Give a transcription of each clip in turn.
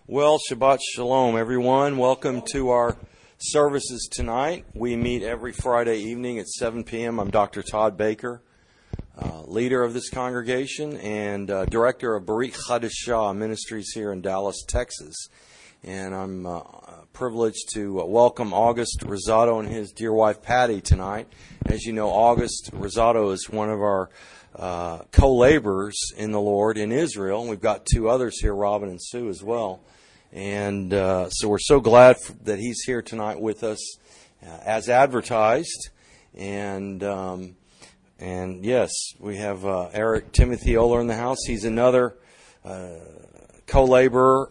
Well, Shabbat Shalom, everyone. Welcome to our services tonight. We meet every Friday evening at 7 p.m. I'm Dr. Todd Baker, leader of this congregation and director of Berit Chadashah Ministries here in Dallas, Texas. And I'm privileged to welcome August Rosado and his dear wife Patty tonight. As you know, August Rosado is one of our co-laborers in the Lord in Israel. And we've got two others here, Robin and Sue, as well. And so we're so glad that he's here tonight with us as advertised. And yes, we have Eric Timothy Oler in the house. He's another co-laborer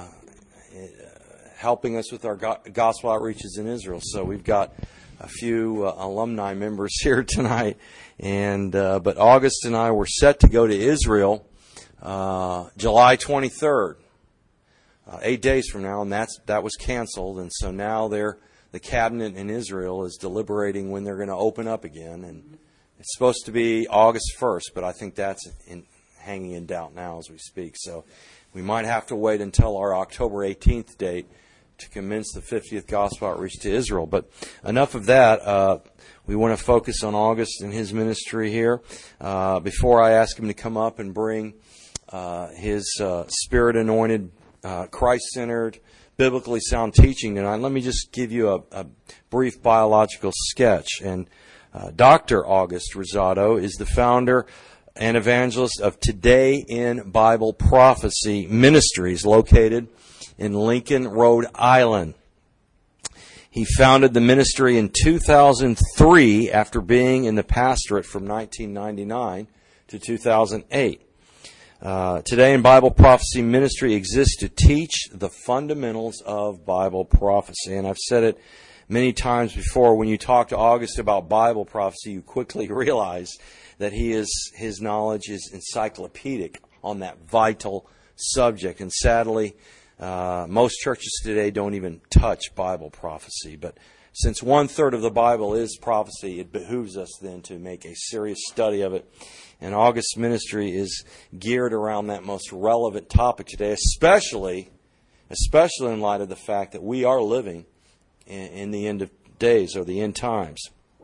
helping us with our gospel outreaches in Israel. So we've got a few alumni members here tonight. And but August and I were set to go to Israel July 23rd. 8 days from now, and that was canceled, and so now the cabinet in Israel is deliberating when they're going to open up again, and it's supposed to be August 1st, but I think that's hanging in doubt now as we speak, so we might have to wait until our October 18th date to commence the 50th Gospel Outreach to Israel. But enough of that. We want to focus on August and his ministry here. Before I ask him to come up and bring his Spirit-anointed, Christ-centered, biblically sound teaching tonight, let me just give you a brief biological sketch. And Dr. August Rosado is the founder and evangelist of Today in Bible Prophecy Ministries, located in Lincoln, Rhode Island. He founded the ministry in 2003 after being in the pastorate from 1999 to 2008. Today in Bible Prophecy Ministry exists to teach the fundamentals of Bible prophecy. And I've said it many times before, when you talk to August about Bible prophecy, you quickly realize that his knowledge is encyclopedic on that vital subject. And sadly, most churches today don't even touch Bible prophecy. But since 1/3 of the Bible is prophecy, it behooves us then to make a serious study of it. And August's ministry is geared around that most relevant topic today, especially in light of the fact that we are living in the end of days, or the end times.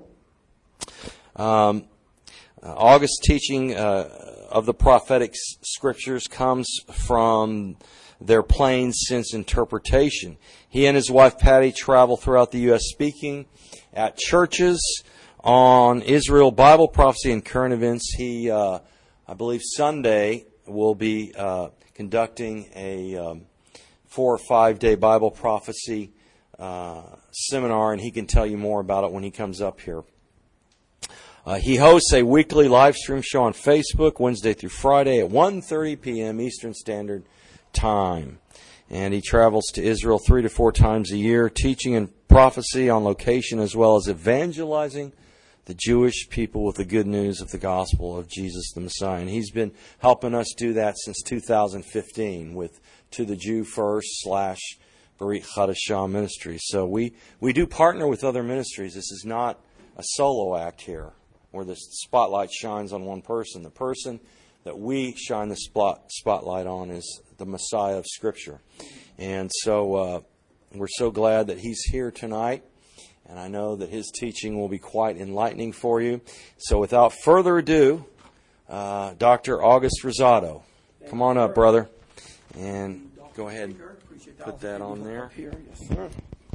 August's teaching of the prophetic scriptures comes from their plain sense interpretation. He and his wife Patty travel throughout the U.S. speaking at churches on Israel, Bible prophecy, and current events. He, I believe Sunday, will be conducting a 4 or 5 day Bible prophecy seminar, and he can tell you more about it when he comes up here. He hosts a weekly live stream show on Facebook, Wednesday through Friday at 1:30 p.m. Eastern Standard Time. And he travels to Israel 3 to 4 times a year, teaching and prophecy on location, as well as evangelizing the Jewish people with the good news of the gospel of Jesus the Messiah. And he's been helping us do that since 2015 with To the Jew First / Berit Chadashah Ministries. So we do partner with other ministries. This is not a solo act here where the spotlight shines on one person. The person that we shine the spotlight on is the Messiah of Scripture. And so we're so glad that he's here tonight. And I know that his teaching will be quite enlightening for you. So without further ado, Dr. August Rosado. Come on up, brother. And go ahead and put that on there. Yes, sir.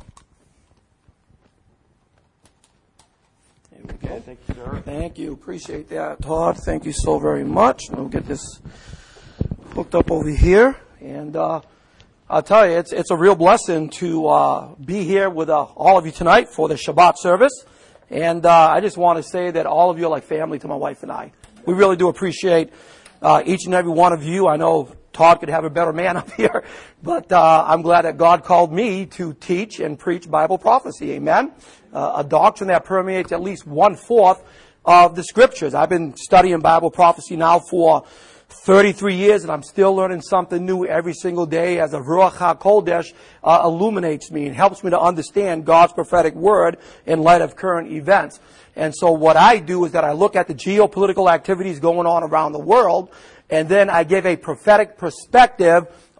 There we go. Thank you, sir. Thank you. Appreciate that, Todd. Thank you so very much. We'll get this hooked up over here. And I'll tell you, it's a real blessing to be here with all of you tonight for the Shabbat service. And I just want to say that all of you are like family to my wife and I. We really do appreciate each and every one of you. I know Todd could have a better man up here, but I'm glad that God called me to teach and preach Bible prophecy. Amen. A doctrine that permeates at least 1/4 of the Scriptures. I've been studying Bible prophecy now for 33 years, and I'm still learning something new every single day as the Ruach HaKodesh illuminates me and helps me to understand God's prophetic word in light of current events. And so what I do is that I look at the geopolitical activities going on around the world, and then I give a prophetic perspective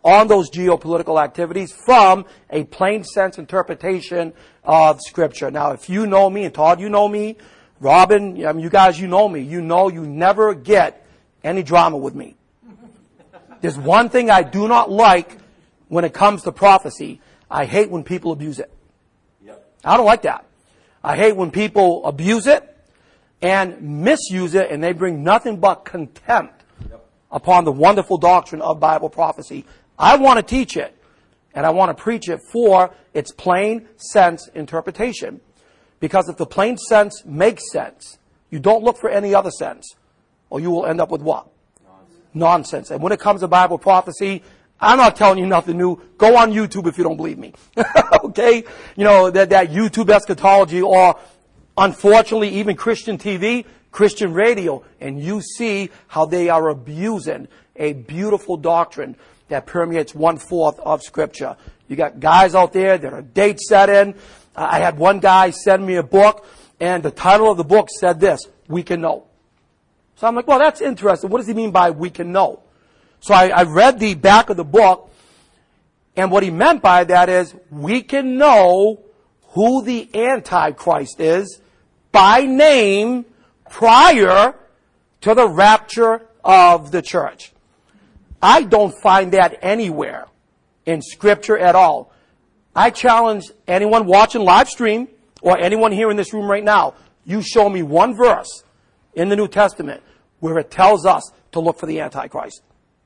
on those geopolitical activities from a plain sense interpretation of Scripture. Now, if you know me, and Todd, you know me, Robin, I mean, you guys, you know me. You know you never get any drama with me. There's one thing I do not like when it comes to prophecy. I hate when people abuse it. I don't like that. I hate when people abuse it and misuse it, and they bring nothing but contempt upon the wonderful doctrine of Bible prophecy. I want to teach it, and I want to preach it for its plain sense interpretation. Because if the plain sense makes sense, you don't look for any other sense, or you will end up with what? Nonsense. And when it comes to Bible prophecy, I'm not telling you nothing new. Go on YouTube if you don't believe me. Okay? You know, that YouTube eschatology, or unfortunately even Christian TV, Christian radio, and you see how they are abusing a beautiful doctrine that permeates 1/4 of Scripture. You got guys out there that are date setting. I had one guy send me a book, and the title of the book said this: "We Can Know." So I'm like, well, that's interesting. What does he mean by "we can know"? So I read the back of the book, and what he meant by that is we can know who the Antichrist is by name prior to the rapture of the church. I don't find that anywhere in Scripture at all. I challenge anyone watching live stream or anyone here in this room right now, you show me one verse in the New Testament where it tells us to look for the Antichrist.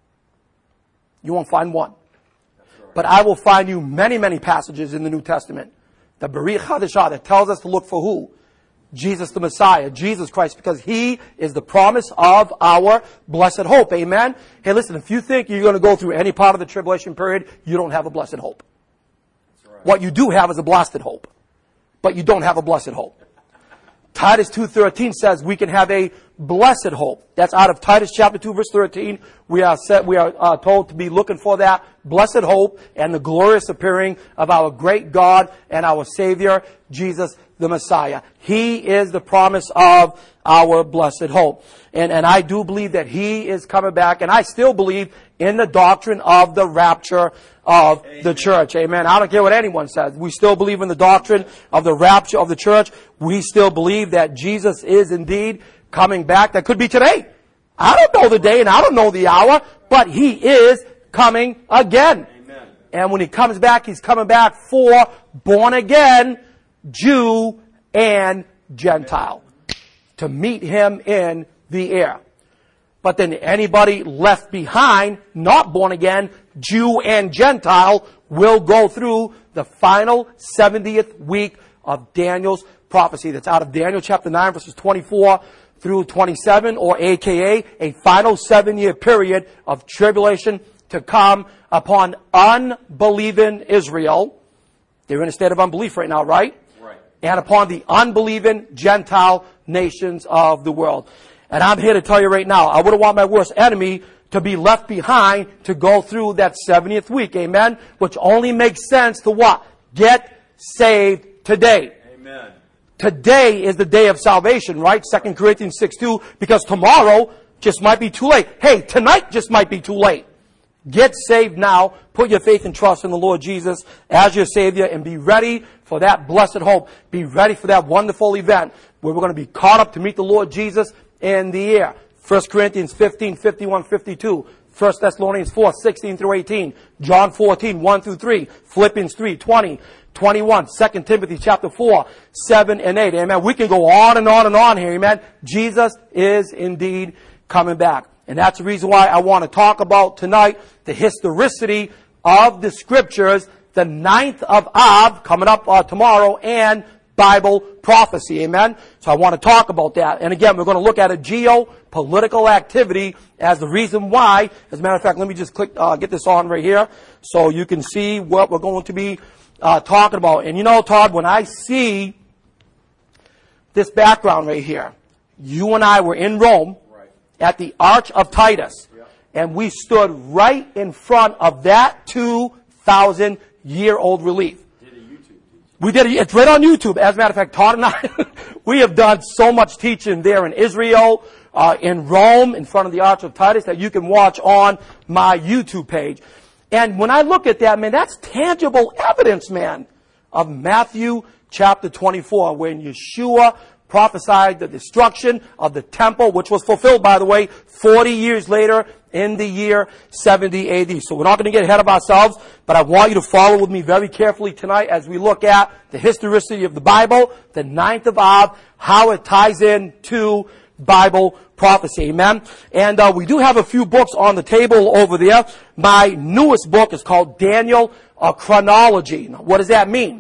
You won't find one. But I will find you many, many passages in the New Testament, the Berith Hadashah, that tells us to look for who? Jesus the Messiah, Jesus Christ, because He is the promise of our blessed hope. Amen? Hey, listen, if you think you're going to go through any part of the tribulation period, you don't have a blessed hope. Right. What you do have is a blasted hope. But you don't have a blessed hope. Titus 2:13 says we can have a blessed hope. That's out of Titus chapter 2 verse 13. We are told to be looking for that blessed hope and the glorious appearing of our great God and our Savior, Jesus the Messiah. He is the promise of our blessed hope. And I do believe that He is coming back, and I still believe in the doctrine of the rapture of the church. Amen. I don't care what anyone says. We still believe in the doctrine of the rapture of the church. We still believe that Jesus is indeed coming back. That could be today. I don't know the day and I don't know the hour, but He is coming again. Amen. And when He comes back, He's coming back for born again Jew and Gentile to meet Him in the air. But then anybody left behind, not born again, Jew and Gentile, will go through the final 70th week of Daniel's prophecy. That's out of Daniel chapter 9 verses 24 through 27, or AKA a final 7-year period of tribulation to come upon unbelieving Israel. They're in a state of unbelief right now, right? Right. And upon the unbelieving Gentile nations of the world. And I'm here to tell you right now, I wouldn't want my worst enemy to be left behind to go through that 70th week. Amen? Which only makes sense to what? Get saved today. Amen. Today is the day of salvation, right? 2 Corinthians 6:2, because tomorrow just might be too late. Hey, tonight just might be too late. Get saved now. Put your faith and trust in the Lord Jesus as your Savior, and be ready for that blessed hope. Be ready for that wonderful event where we're going to be caught up to meet the Lord Jesus in the air. 1 Corinthians 15:51-52. 1 Thessalonians 4:16 through 18. John 14:1 through 3. Philippians 3:20, 21. 2 Timothy chapter 4, 7 and 8. Amen. We can go on and on and on here. Amen. Jesus is indeed coming back. And that's the reason why I want to talk about tonight the historicity of the Scriptures, the 9th of Av, coming up tomorrow, and Bible prophecy. Amen? So I want to talk about that. And again, we're going to look at a geopolitical activity as the reason why. As a matter of fact, let me just get this on right here so you can see what we're going to be talking about. And you know, Todd, when I see this background right here, you and I were in Rome at the Arch of Titus, and we stood right in front of that 2,000-year-old relief. We did it. It's right on YouTube. As a matter of fact, Todd and I, we have done so much teaching there in Israel, in Rome, in front of the Arch of Titus, that you can watch on my YouTube page. And when I look at that, man, that's tangible evidence, man, of Matthew chapter 24, when Yeshua prophesied the destruction of the temple, which was fulfilled, by the way, 40 years later in the year 70 AD. So we're not going to get ahead of ourselves, but I want you to follow with me very carefully tonight as we look at the historicity of the Bible, the 9th of Av, how it ties in to Bible prophecy. Amen. And we do have a few books on the table over there. My newest book is called Daniel, a Chronology. Now, what does that mean?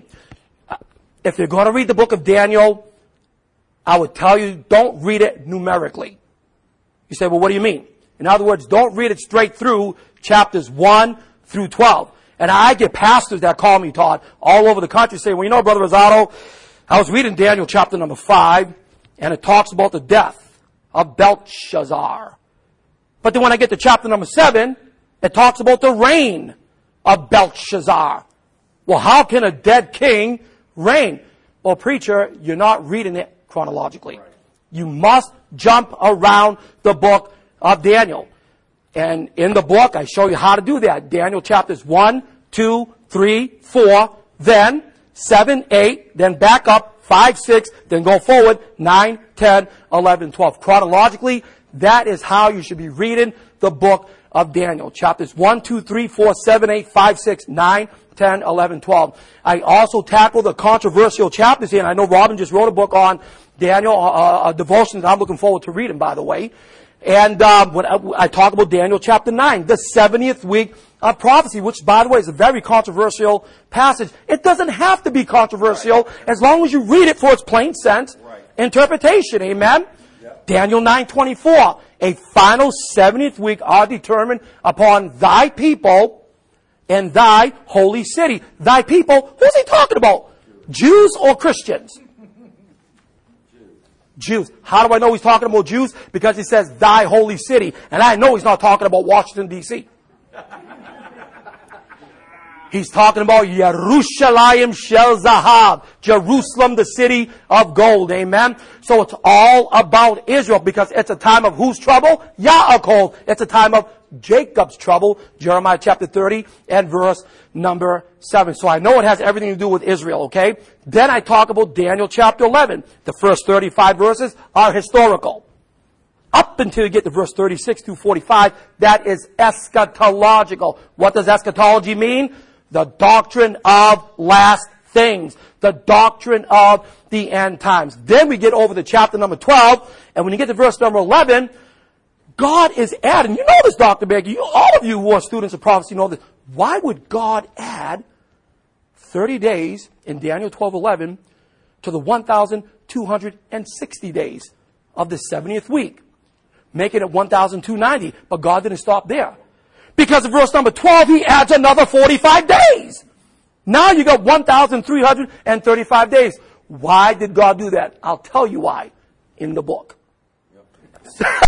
If you're going to read the book of Daniel, I would tell you, don't read it numerically. You say, well, what do you mean? In other words, don't read it straight through chapters 1 through 12. And I get pastors that call me, Todd, all over the country saying, well, you know, Brother Rosado, I was reading Daniel chapter number 5, and it talks about the death of Belshazzar. But then when I get to chapter number 7, it talks about the reign of Belshazzar. Well, how can a dead king reign? Well, preacher, you're not reading it chronologically. You must jump around the book of Daniel. And in the book, I show you how to do that. Daniel chapters 1, 2, 3, 4, then 7, 8, then back up 5, 6, then go forward 9, 10, 11, 12. Chronologically, that is how you should be reading the book of Daniel. Chapters 1, 2, 3, 4, 7, 8, 5, 6, 9, 10, 11, 12. I also tackle the controversial chapters here, and I know Robin just wrote a book on Daniel, a devotion that I'm looking forward to reading, by the way. And when I talk about Daniel chapter 9, the 70th week of prophecy, which, by the way, is a very controversial passage. It doesn't have to be controversial as long as you read it for its plain sense interpretation. Amen? Yep. Daniel 9:24, a final 70th week are determined upon thy people and thy holy city. Thy people, who's he talking about? Jews or Christians? Jews. How do I know he's talking about Jews? Because he says, thy holy city. And I know he's not talking about Washington, D.C. He's talking about Yerushalayim Shel Zahav, Jerusalem, the city of gold. Amen. So it's all about Israel because it's a time of whose trouble? Yaakov. It's a time of Jacob's trouble. Jeremiah chapter 30 and verse number 7. So I know it has everything to do with Israel, okay? Then I talk about Daniel chapter 11. The first 35 verses are historical. Up until you get to verse 36 through 45, that is eschatological. What does eschatology mean? The doctrine of last things. The doctrine of the end times. Then we get over to chapter number 12, and when you get to verse number 11, God is adding, you know this, Dr. Baker, all of you who are students of prophecy know this. Why would God add 30 days in Daniel 12:11 to the 1,260 days of the 70th week, making it 1,290? But God didn't stop there. Because of verse number 12, he adds another 45 days. Now you got 1,335 days. Why did God do that? I'll tell you why in the book. Yep.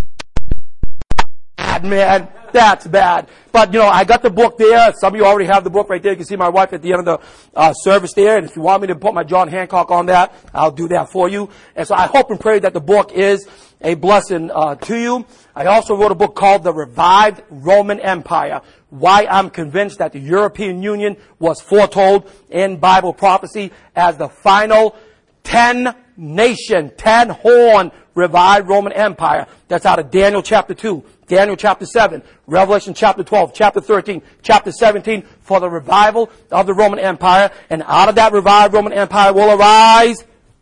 Man, that's bad. But, you know, I got the book there. Some of you already have the book right there. You can see my wife at the end of the service there. And if you want me to put my John Hancock on that, I'll do that for you. And so I hope and pray that the book is a blessing to you. I also wrote a book called The Revived Roman Empire. Why I'm convinced that the European Union was foretold in Bible prophecy as the final 10-nation, 10-horn revived Roman Empire. That's out of Daniel chapter 2, Daniel chapter 7, Revelation chapter 12, chapter 13, chapter 17, for the revival of the Roman Empire. And out of that revived Roman Empire will arise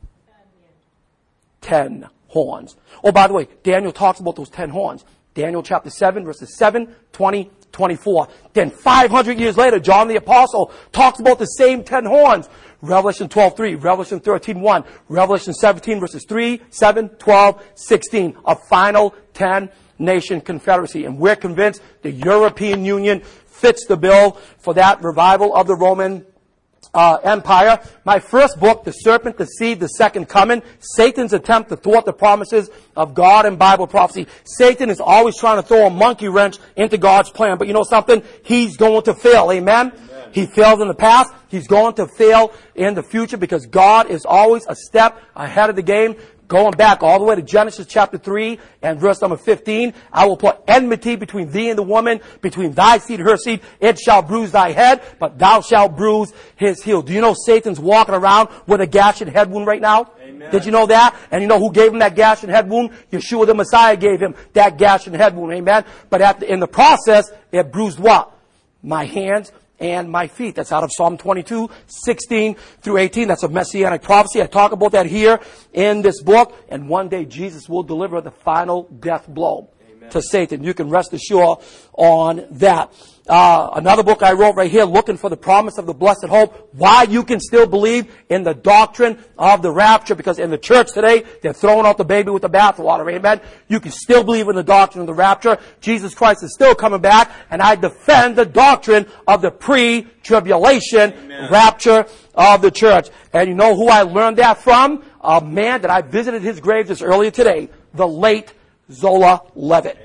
10 horns. Oh, by the way, Daniel talks about those 10 horns. Daniel chapter 7, verses 7, 20, 24. Then 500 years later, John the Apostle talks about the same 10 horns. Revelation 12:3, Revelation 13:1, Revelation 17 verses 3, 7, 12, 16. A final 10-nation confederacy. And we're convinced the European Union fits the bill for that revival of the Roman Empire. My first book, The Serpent, the Seed, the Second Coming, Satan's attempt to thwart the promises of God and Bible prophecy. Satan is always trying to throw a monkey wrench into God's plan. But you know something? He's going to fail. Amen? He failed in the past. He's going to fail in the future because God is always a step ahead of the game. going back all the way to Genesis chapter 3 and verse number 15. I will put enmity between thee and the woman, between thy seed and her seed. It shall bruise thy head, but thou shalt bruise his heel. Do you know Satan's walking around with a gash and head wound right now? Amen. Did you know that? And you know who gave him that gash and head wound? Yeshua the Messiah gave him that gash and head wound. Amen. But in the process, it bruised what? My hands and my feet. That's out of Psalm 22, 16 through 18. That's a messianic prophecy. I talk about that here in this book. And one day Jesus will deliver the final death blow to Satan. You can rest assured on that. Another book I wrote right here, Looking for the Promise of the Blessed Hope. Why you can still believe in the doctrine of the rapture. Because in the church today, they're throwing out the baby with the bathwater. Amen. You can still believe in the doctrine of the rapture. Jesus Christ is still coming back. And I defend the doctrine of the pre-tribulation rapture of the church. And you know who I learned that from? A man that I visited his grave just earlier today. The late Zola Levitt.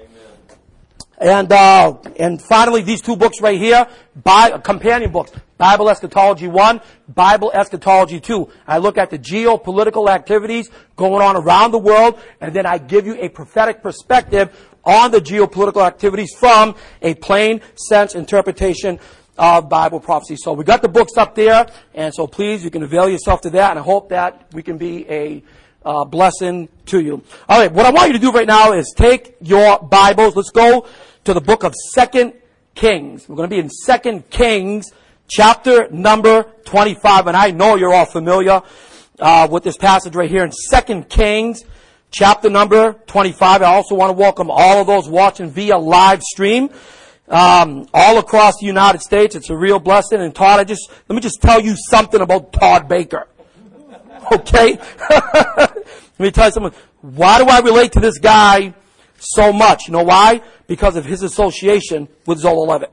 And finally, these two books right here, companion books, Bible Eschatology 1, Bible Eschatology 2. I look at the geopolitical activities going on around the world, and then I give you a prophetic perspective on the geopolitical activities from a plain sense interpretation of Bible prophecy. So we got the books up there, and so please, you can avail yourself to that, and I hope that we can be a blessing to you. All right, what I want you to do right now is take your Bibles. Let's go to the book of 2 Kings. We're going to be in 2 Kings, chapter number 25. And I know you're all familiar with this passage right here in 2 Kings, chapter number 25. I also want to welcome all of those watching via live stream all across the United States. It's a real blessing. And Todd, let me just tell you something about Todd Baker. Okay? Let me tell you something. Why do I relate to this guy so much? You know why? Because of his association with Zola Levitt.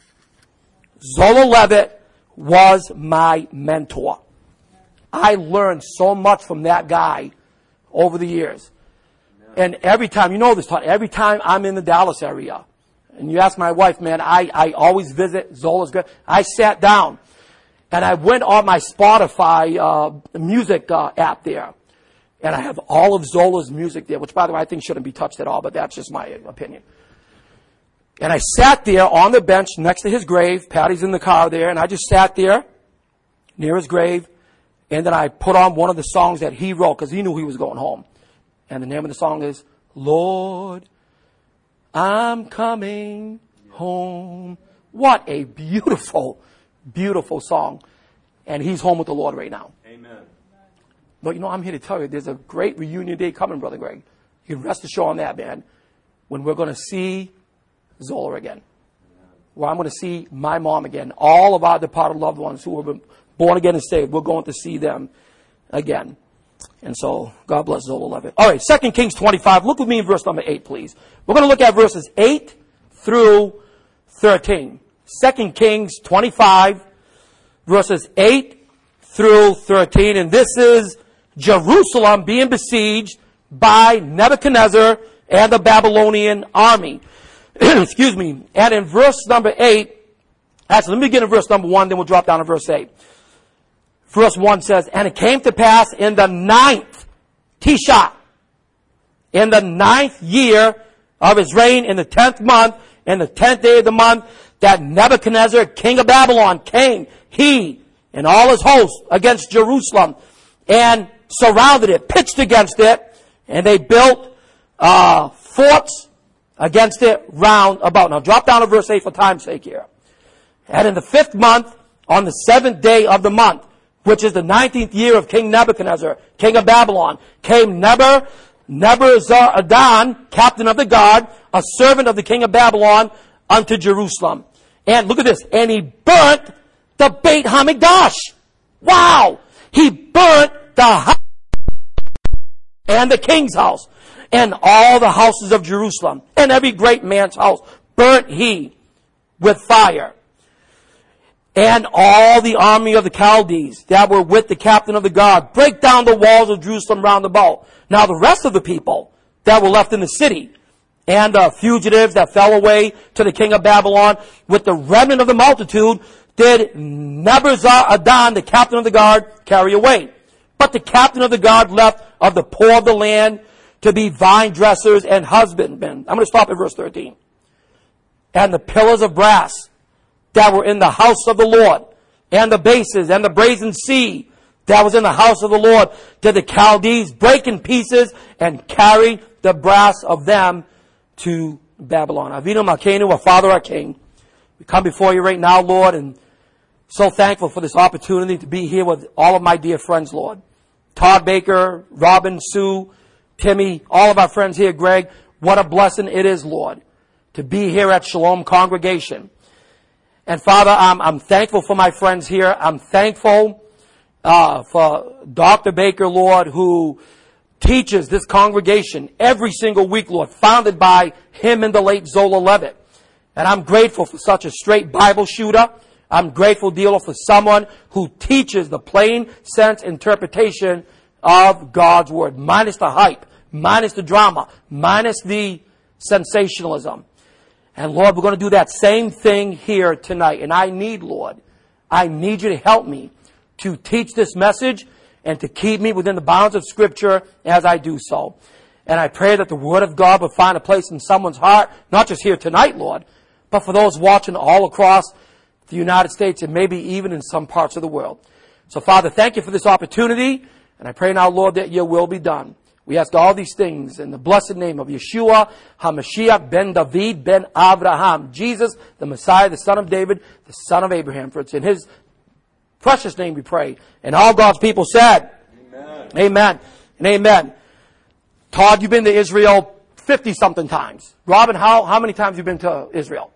Zola Levitt was my mentor. I learned so much from that guy over the years. And every time, you know this, Todd, every time I'm in the Dallas area, and you ask my wife, man, I always visit Zola's grave. I sat down, and I went on my Spotify music app there. And I have all of Zola's music there, which, by the way, I think shouldn't be touched at all, but that's just my opinion. And I sat there on the bench next to his grave. Patty's in the car there, and I just sat there near his grave. And then I put on one of the songs that he wrote, because he knew he was going home. And the name of the song is, Lord, I'm coming home. What a beautiful, beautiful song. And he's home with the Lord right now. Amen. But you know, I'm here to tell you, there's a great reunion day coming, Brother Greg. You can rest assured on that, man. When we're going to see Zola again. Where I'm going to see my mom again. All of our departed loved ones who have been born again and saved, we're going to see them again. And so, God bless Zola Levitt. All right, 2 Kings 25. Look with me in verse number 8, please. We're going to look at verses 8 through 13. 2 Kings 25, verses 8 through 13. And this is Jerusalem being besieged by Nebuchadnezzar and the Babylonian army. Excuse me. And in verse number 8, actually, let me begin in verse number 1, then we'll drop down to verse 8. Verse 1 says, And it came to pass in the 9th, Tisha, in the 9th year of his reign, in the 10th month, in the 10th day of the month, that Nebuchadnezzar, king of Babylon, came, he and all his hosts, against Jerusalem, and surrounded it, pitched against it, and they built forts against it round about. Now drop down to verse 8 for time's sake here. And in the 5th month, on the 7th day of the month, which is the 19th year of King Nebuchadnezzar, king of Babylon, came Nebuzaradan, captain of the guard, a servant of the king of Babylon, unto Jerusalem. And look at this. And he burnt the Beit Hamikdash. Wow! He burnt the house and the king's house and all the houses of Jerusalem and every great man's house burnt he with fire. And all the army of the Chaldees that were with the captain of the guard break down the walls of Jerusalem round about. Now the rest of the people that were left in the city and the fugitives that fell away to the king of Babylon with the remnant of the multitude did Nebuzaradan, the captain of the guard, carry away. But the captain of the guard left of the poor of the land to be vine dressers and husbandmen. I'm going to stop at verse 13. And the pillars of brass that were in the house of the Lord, and the bases, and the brazen sea that was in the house of the Lord, did the Chaldees break in pieces and carry the brass of them to Babylon. Avinu Malkeinu, our Father, our King. We come before you right now, Lord, and so thankful for this opportunity to be here with all of my dear friends, Lord. Todd Baker, Robin, Sue, Timmy, all of our friends here, Greg. What a blessing it is, Lord, to be here at Shalom Congregation. And Father, I'm thankful for my friends here. I'm thankful for Dr. Baker, Lord, who teaches this congregation every single week, Lord, founded by him and the late Zola Levitt. And I'm grateful for such a straight Bible shooter. I'm grateful, dealer, for someone who teaches the plain sense interpretation of God's Word, minus the hype, minus the drama, minus the sensationalism. And Lord, we're going to do that same thing here tonight. And I need, Lord, I need you to help me to teach this message and to keep me within the bounds of Scripture as I do so. And I pray that the Word of God will find a place in someone's heart, not just here tonight, Lord, but for those watching all across the United States and maybe even in some parts of the world. So, Father, thank you for this opportunity. And I pray now, Lord, that your will be done. We ask all these things in the blessed name of Yeshua HaMashiach ben David ben Abraham, Jesus, the Messiah, the Son of David, the Son of Abraham. For it's in his precious name we pray. And all God's people said, Amen. Amen. And amen. Todd, you've been to Israel 50-something times. Robin, how many times have you been to Israel?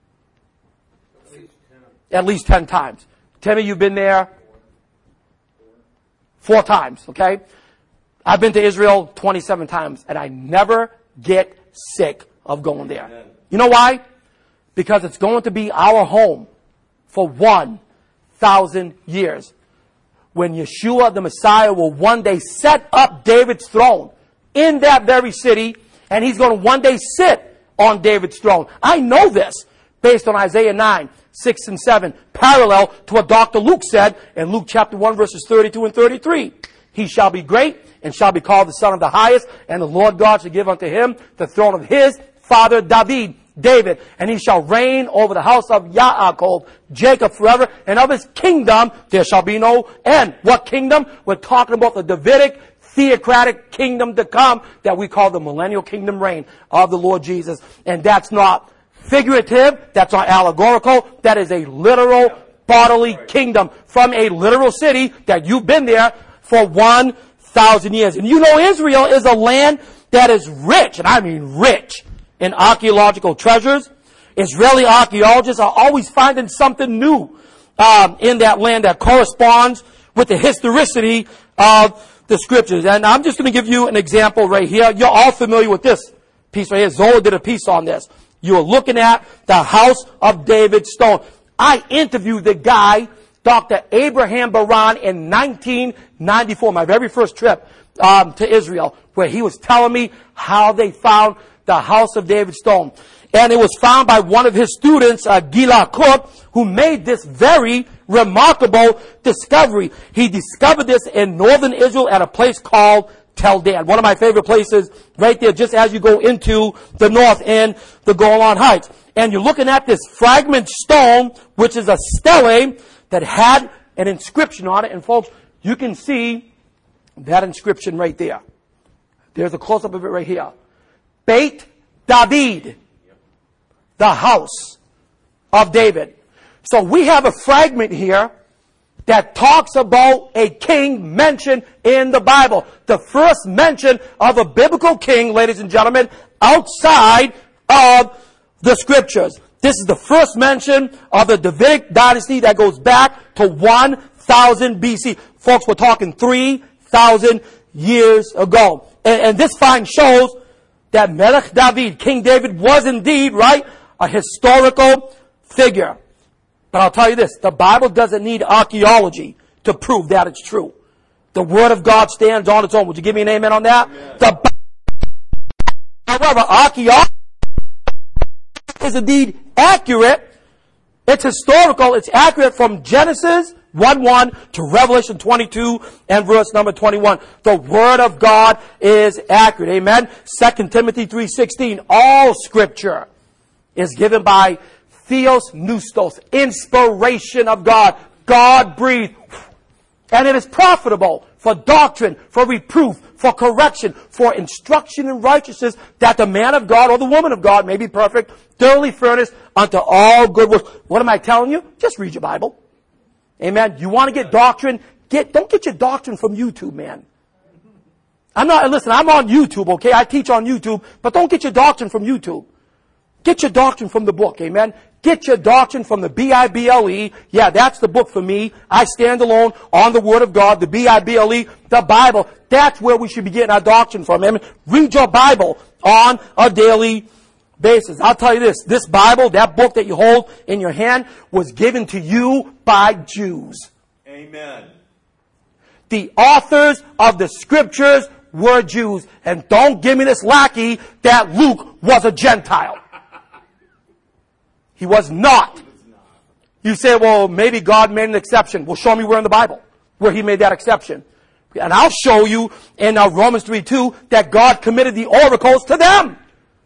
At least 10 times. Timmy, you've been there 4 times, okay? I've been to Israel 27 times, and I never get sick of going there. Amen. You know why? Because it's going to be our home for 1,000 years. When Yeshua, the Messiah, will one day set up David's throne in that very city, and he's going to one day sit on David's throne. I know this based on Isaiah 9, 6 and 7, parallel to what Dr. Luke said in Luke chapter 1, verses 32 and 33. He shall be great and shall be called the Son of the Highest, and the Lord God shall give unto him the throne of his father David, and he shall reign over the house of Yaakov, Jacob forever, and of his kingdom there shall be no end. What kingdom? We're talking about the Davidic, theocratic kingdom to come that we call the millennial kingdom reign of the Lord Jesus. And that's not figurative, that's not allegorical, that is a literal bodily kingdom from a literal city that you've been there for 1,000 years. And you know Israel is a land that is rich, and I mean rich, in archaeological treasures. Israeli archaeologists are always finding something new in that land that corresponds with the historicity of the Scriptures. And I'm just going to give you an example right here. You're all familiar with this piece right here. Zola did a piece on this. You're looking at the House of David stone. I interviewed the guy, Dr. Abraham Baran, in 1994, my very first trip to Israel, where he was telling me how they found the House of David stone. And it was found by one of his students, Gila Cook, who made this very remarkable discovery. He discovered this in northern Israel at a place called Tel Dan, one of my favorite places right there just as you go into the north in the Golan Heights. And you're looking at this fragment stone, which is a stele that had an inscription on it. And folks, you can see that inscription right there. There's a close-up of it right here. Beit David, the house of David. So we have a fragment here that talks about a king mentioned in the Bible. The first mention of a biblical king, ladies and gentlemen, outside of the Scriptures. This is the first mention of the Davidic dynasty that goes back to 1000 BC. Folks, we're talking 3,000 years ago. And this find shows that Melech David, King David, was indeed, right, a historical figure. But I'll tell you this, the Bible doesn't need archaeology to prove that it's true. The Word of God stands on its own. Would you give me an amen on that? Amen. However, archaeology is indeed accurate. It's historical. It's accurate from Genesis 1:1 to Revelation 22 and verse number 21. The Word of God is accurate. Amen. 2 Timothy 3:16. All Scripture is given by Theos Neustos, inspiration of God. God breathed. And it is profitable for doctrine, for reproof, for correction, for instruction in righteousness, that the man of God or the woman of God may be perfect, thoroughly furnished unto all good works. What am I telling you? Just read your Bible. Amen. You want to get doctrine? Don't get your doctrine from YouTube, man. I'm on YouTube, okay? I teach on YouTube, but don't get your doctrine from YouTube. Get your doctrine from the book, amen? Get your doctrine from the Bible. Yeah, that's the book for me. I stand alone on the Word of God, the Bible, the Bible. That's where we should be getting our doctrine from, amen? Read your Bible on a daily basis. I'll tell you this Bible, that book that you hold in your hand, was given to you by Jews. Amen. The authors of the Scriptures were Jews. And don't give me this lackey that Luke was a Gentile. He was not. You say, well, maybe God made an exception. Well, show me where in the Bible where He made that exception. And I'll show you in Romans 3:2 that God committed the oracles to them.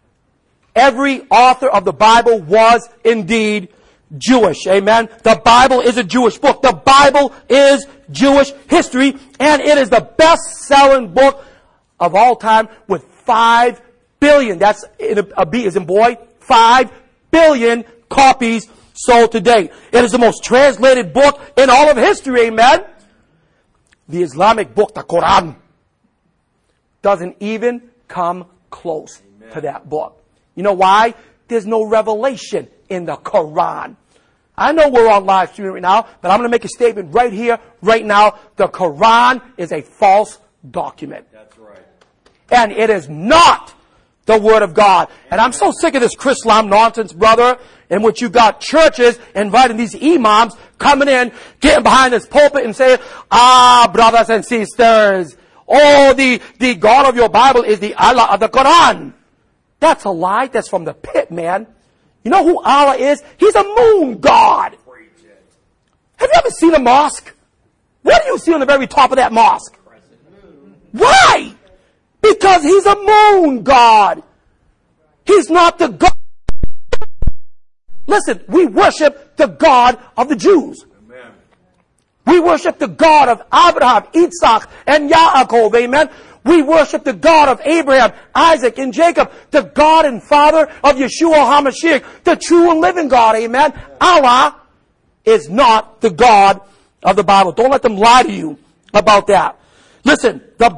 Every author of the Bible was indeed Jewish. Amen. The Bible is a Jewish book. The Bible is Jewish history, and it is the best-selling book of all time with 5 billion. That's a B as in boy. 5 billion copies sold today. It is the most translated book in all of history. Amen. The Islamic book, the Quran, doesn't even come close to that book. You know why? There's no revelation in the Quran. I know we're on live stream right now, but I'm going to make a statement right here, right now. The Quran is a false document. That's right. And it is not the Word of God. And I'm so sick of this Chrislam nonsense, brother, in which you got churches inviting these imams coming in, getting behind this pulpit and saying, brothers and sisters, the God of your Bible is the Allah of the Quran. That's a lie. That's from the pit, man. You know who Allah is? He's a moon god. Have you ever seen a mosque? What do you see on the very top of that mosque? Why? Because He's a moon god. He's not the God. Listen, we worship the God of the Jews. Amen. We worship the God of Abraham, Isaac, and Yaakov. Amen. We worship the God of Abraham, Isaac, and Jacob, the God and Father of Yeshua HaMashiach, the true and living God. Amen. Allah is not the God of the Bible. Don't let them lie to you about that. Listen, the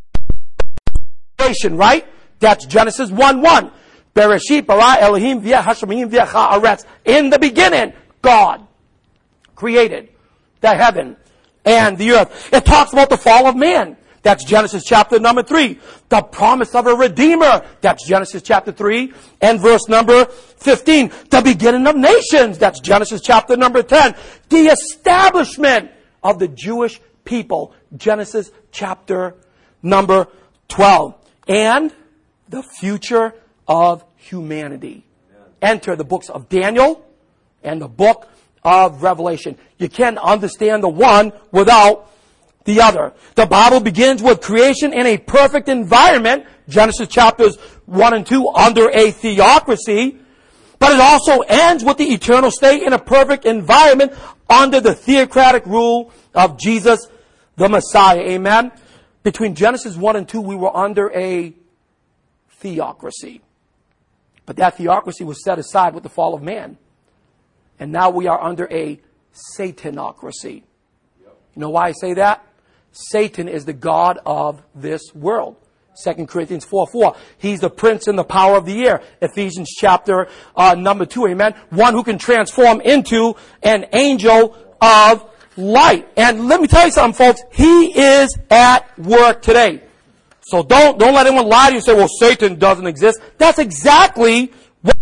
Bible, right? That's Genesis 1:1. Bereshit bara Elohim v'yeh hashamayim v'yeh haaretz. In the beginning, God created the heaven and the earth. It talks about the fall of man. That's Genesis chapter number 3. The promise of a Redeemer. That's Genesis chapter 3 and verse number 15. The beginning of nations. That's Genesis chapter number 10. The establishment of the Jewish people. Genesis chapter number 12. And the future of humanity. Enter the books of Daniel and the book of Revelation. You can't understand the one without the other. The Bible begins with creation in a perfect environment, Genesis chapters 1 and 2, under a theocracy. But it also ends with the eternal state in a perfect environment under the theocratic rule of Jesus the Messiah. Amen? Between Genesis 1 and 2, we were under a theocracy. But that theocracy was set aside with the fall of man. And now we are under a Satanocracy. You know why I say that? Satan is the god of this world. 2 Corinthians 4:4. He's the prince and the power of the air. Ephesians chapter number 2. Amen. One who can transform into an angel of light. And let me tell you something, folks. He is at work today. So don't let anyone lie to you and say, well, Satan doesn't exist. That's exactly what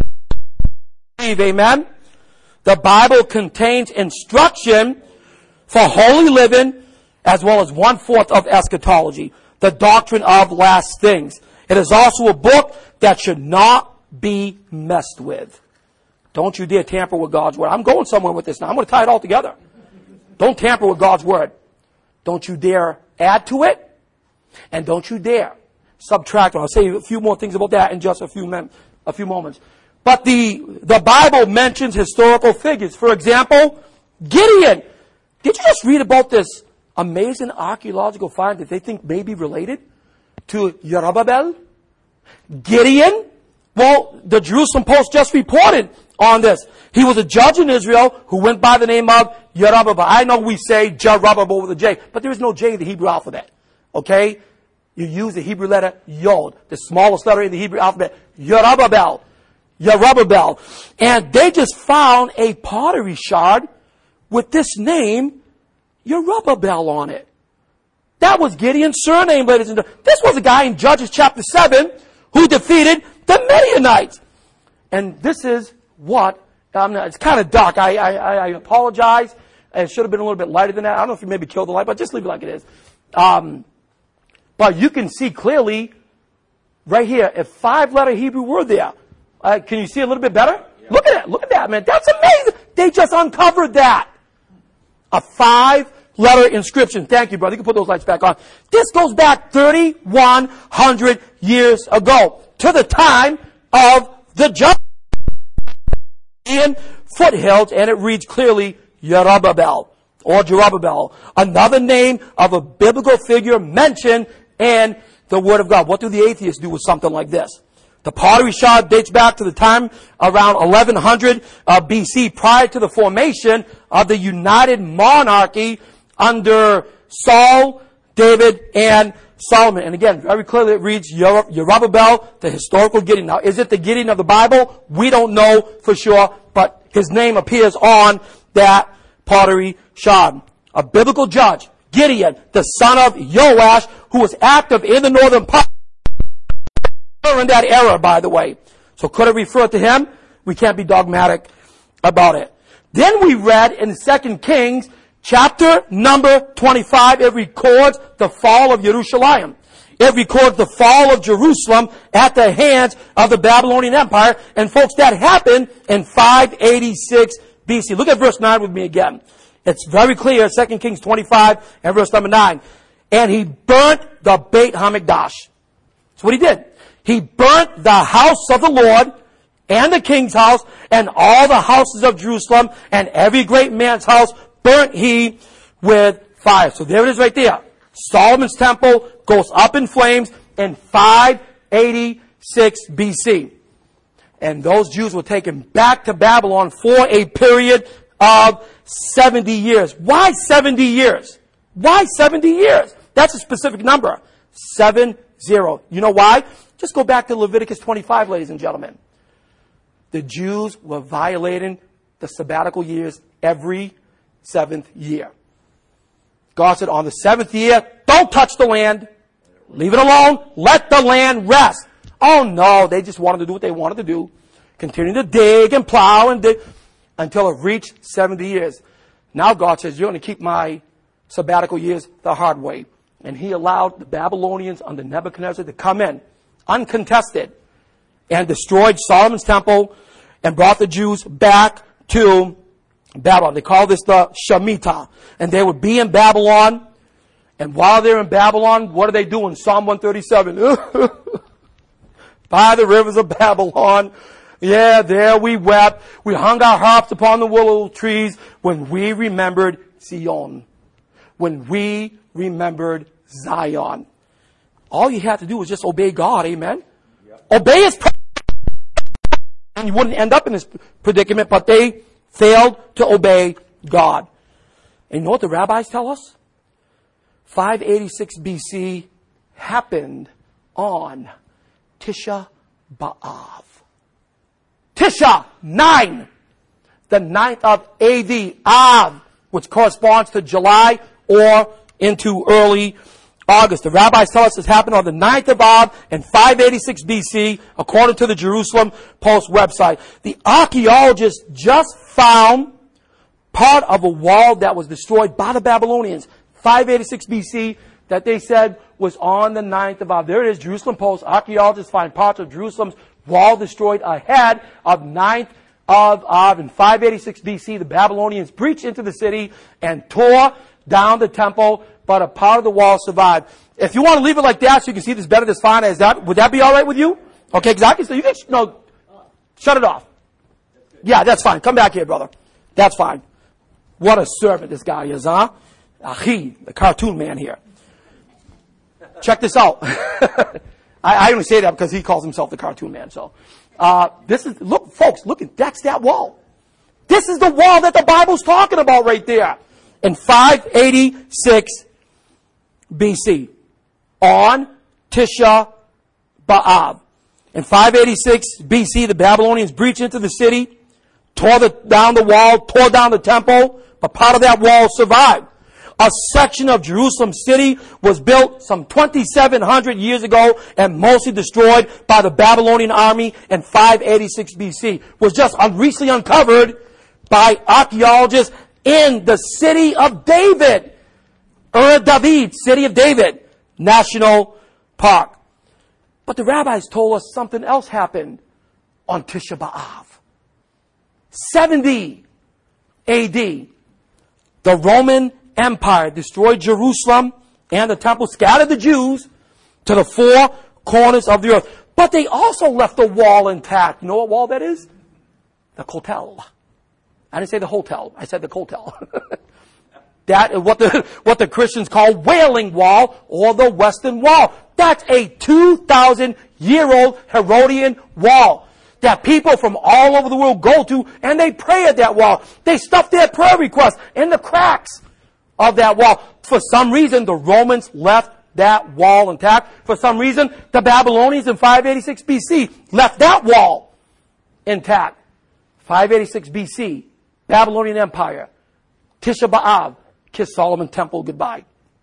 I believe. Amen. The Bible contains instruction for holy living, as well as 1/4 of eschatology, the doctrine of last things. It is also a book that should not be messed with. Don't you dare tamper with God's word. I'm going somewhere with this now. I'm going to tie it all together. Don't tamper with God's word. Don't you dare add to it, and don't you dare subtract. I'll say a few more things about that in just a few moments. But the Bible mentions historical figures. For example, Gideon. Did you just read about this amazing archaeological find that they think may be related to Zerubbabel? Gideon? Well, the Jerusalem Post just reported on this. He was a judge in Israel who went by the name of Zerubbabel. I know we say Zerubbabel with a J, but there is no J in the Hebrew alphabet. Okay? You use the Hebrew letter Yod, the smallest letter in the Hebrew alphabet. Zerubbabel. Zerubbabel. And they just found a pottery shard with this name, Zerubbabel, on it. That was Gideon's surname, ladies and gentlemen. This was a guy in Judges chapter 7 who defeated the Midianites. And this is what, it's kind of dark. I apologize. It should have been a little bit lighter than that. I don't know if you maybe killed the light, but just leave it like it is. But you can see clearly right here, a 5-letter Hebrew word there. Can you see a little bit better? Yeah. Look at it. Look at that, man. That's amazing. They just uncovered that. A 5-letter inscription. Thank you, brother. You can put those lights back on. This goes back 3,100 years ago to the time of the Judean foothills, and it reads clearly Zerubbabel or Zerubbabel, another name of a biblical figure mentioned in the Word of God. What do the atheists do with something like this? The pottery shard dates back to the time around 1100 BC, prior to the formation of the United Monarchy under Saul, David, and Solomon. And again, very clearly it reads Zerubbabel, the historical Gideon. Now, is it the Gideon of the Bible? We don't know for sure, but his name appears on that pottery shard. A biblical judge, Gideon, the son of Joash, who was active in the northern part in that era, by the way. So could it refer to him? We can't be dogmatic about it. Then we read in 2 Kings chapter number 25, it records the fall of Jerusalem. It records the fall of Jerusalem at the hands of the Babylonian Empire. And folks, that happened in 586 BC. Look at verse 9 with me again. It's very clear, 2 Kings 25 and verse number 9. And he burnt the Beit HaMikdash. That's what he did. He burnt the house of the Lord and the king's house and all the houses of Jerusalem, and every great man's house burnt he with fire. So there it is right there. Solomon's temple goes up in flames in 586 BC. And those Jews were taken back to Babylon for a period of 70 years. Why 70 years? Why 70 years? That's a specific number. 70. You know why? Just go back to Leviticus 25, ladies and gentlemen. The Jews were violating the sabbatical years every 7th year. God said, on the 7th year, don't touch the land. Leave it alone. Let the land rest. Oh no, they just wanted to do what they wanted to do. Continue to dig and plow and dig until it reached 70 years. Now God says, you're going to keep my sabbatical years the hard way. And he allowed the Babylonians under Nebuchadnezzar to come in, uncontested, and destroyed Solomon's temple and brought the Jews back to Babylon. They call this the Shemitah. And they would be in Babylon. And while they're in Babylon, what are they doing? Psalm 137. By the rivers of Babylon. Yeah, there we wept. We hung our harps upon the willow trees when we remembered Zion. When we remembered Zion. All you have to do was just obey God. Amen. Yep. Obey His and you wouldn't end up in this predicament, but they failed to obey God. And you know what the rabbis tell us? 586 BC happened on Tisha B'Av. Tisha, 9. The 9th of AD, Av, which corresponds to July or into early August. The rabbis tell us this happened on the 9th of Av in 586 BC, according to the Jerusalem Post website. The archaeologists just found part of a wall that was destroyed by the Babylonians, 586 BC, that they said was on the 9th of Av. There it is, Jerusalem Post. Archaeologists find parts of Jerusalem's wall destroyed ahead of 9th of Av. In 586 BC, the Babylonians breached into the city and tore down the temple, but a part of the wall survived. If you want to leave it like that so you can see this better, that's fine. Would that be all right with you? Okay, exactly. So you can, no, shut it off. Yeah, that's fine. Come back here, brother. That's fine. What a servant this guy is, huh? Ahi, the cartoon man here. Check this out. I only say that because he calls himself the cartoon man. So, look, folks, that's that wall. This is the wall that the Bible's talking about right there. In 586 BC, on Tisha B'Av. In 586 BC, the Babylonians breached into the city, tore down the wall, tore down the temple, but part of that wall survived. A section of Jerusalem city was built some 2,700 years ago and mostly destroyed by the Babylonian army in 586 BC. Was just recently uncovered by archaeologists in the city of David. David, city of David, National Park. But the rabbis told us something else happened on Tisha B'Av. 70 AD, the Roman Empire destroyed Jerusalem and the temple, scattered the Jews to the four corners of the earth. But they also left the wall intact. You know what wall that is? The Kotel. I didn't say the hotel. I said the Kotel. That is what the Christians call Wailing Wall or the Western Wall. That's a 2,000-year-old Herodian wall that people from all over the world go to and they pray at that wall. They stuff their prayer requests in the cracks of that wall. For some reason, the Romans left that wall intact. For some reason, the Babylonians in 586 BC left that wall intact. 586 BC, Babylonian Empire, Tisha B'Av, kissed Solomon Temple goodbye.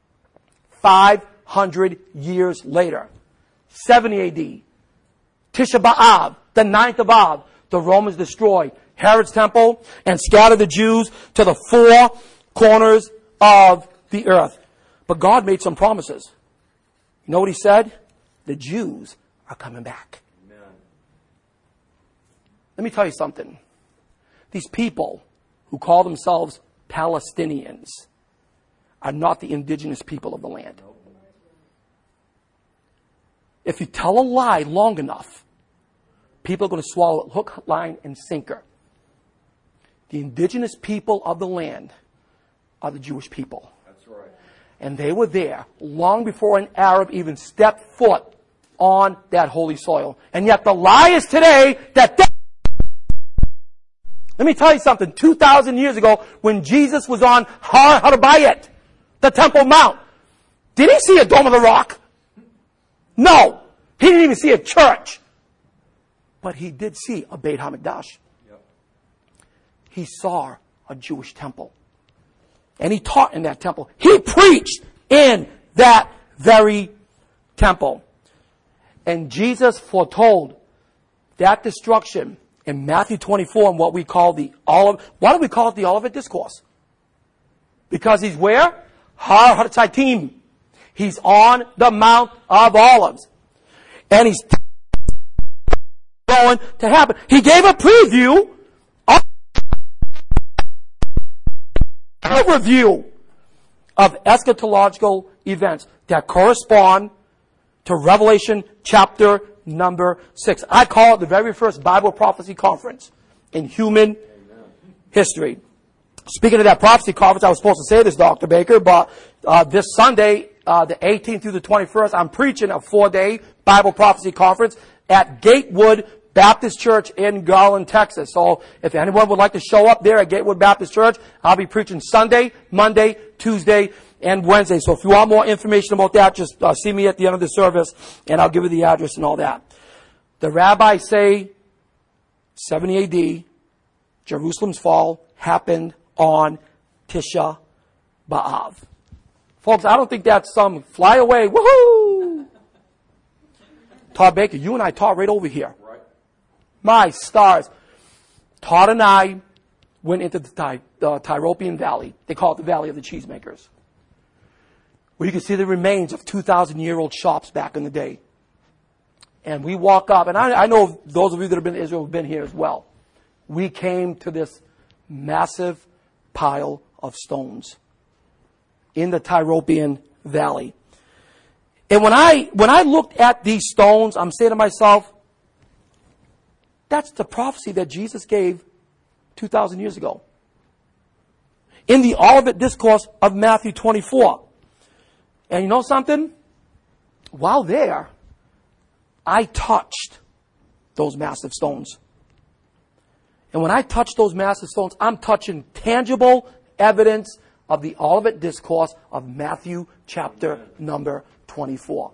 500 years later, 70 AD, Tisha B'Av, the 9th of Av, the Romans destroyed Herod's temple and scattered the Jews to the four corners of the earth. But God made some promises. You know what he said? The Jews are coming back. Amen. Let me tell you something. These people who call themselves Palestinians are not the indigenous people of the land. If you tell a lie long enough, people are going to swallow it hook, line, and sinker. The indigenous people of the land are the Jewish people. That's right. And they were there long before an Arab even stepped foot on that holy soil. And yet the lie is today that let me tell you something. 2,000 years ago, when Jesus was on Har Harabayit, the Temple Mount, did he see a Dome of the Rock? No. He didn't even see a church. But he did see a Beit HaMikdash. Yep. He saw a Jewish temple. And he taught in that temple. He preached in that very temple. And Jesus foretold that destruction in Matthew 24 in what we call the Olivet. Why do we call it the Olivet Discourse? Because he's where? Har Hatzaitim. He's on the Mount of Olives. And he's going to happen. He gave a preview of a review of eschatological events that correspond to Revelation chapter number 6. I call it the very first Bible prophecy conference in human history. Speaking of that prophecy conference, I was supposed to say this, Dr. Baker, but this Sunday, the 18th through the 21st, I'm preaching a 4-day Bible prophecy conference at Gatewood Baptist Church in Garland, Texas. So if anyone would like to show up there at Gatewood Baptist Church, I'll be preaching Sunday, Monday, Tuesday, and Wednesday. So if you want more information about that, just see me at the end of the service, and I'll give you the address and all that. The rabbis say 70 AD, Jerusalem's fall happened on Tisha B'Av. Folks, I don't think that's some fly away, woohoo! Todd Baker, you and I taught right over here. Right. My stars. Todd and I went into the Tyropian Valley. They call it the Valley of the Cheesemakers. Where you can see the remains of 2,000-year-old shops back in the day. And we walk up, and I know those of you that have been to Israel have been here as well. we came to this massive pile of stones in the Tyropoeon Valley. And when I looked at these stones, I'm saying to myself, that's the prophecy that Jesus gave 2,000 years ago. In the Olivet Discourse of Matthew 24. And you know something? While there, I touched those massive stones. And when I touch those massive stones, I'm touching tangible evidence of the Olivet Discourse of Matthew chapter number 24.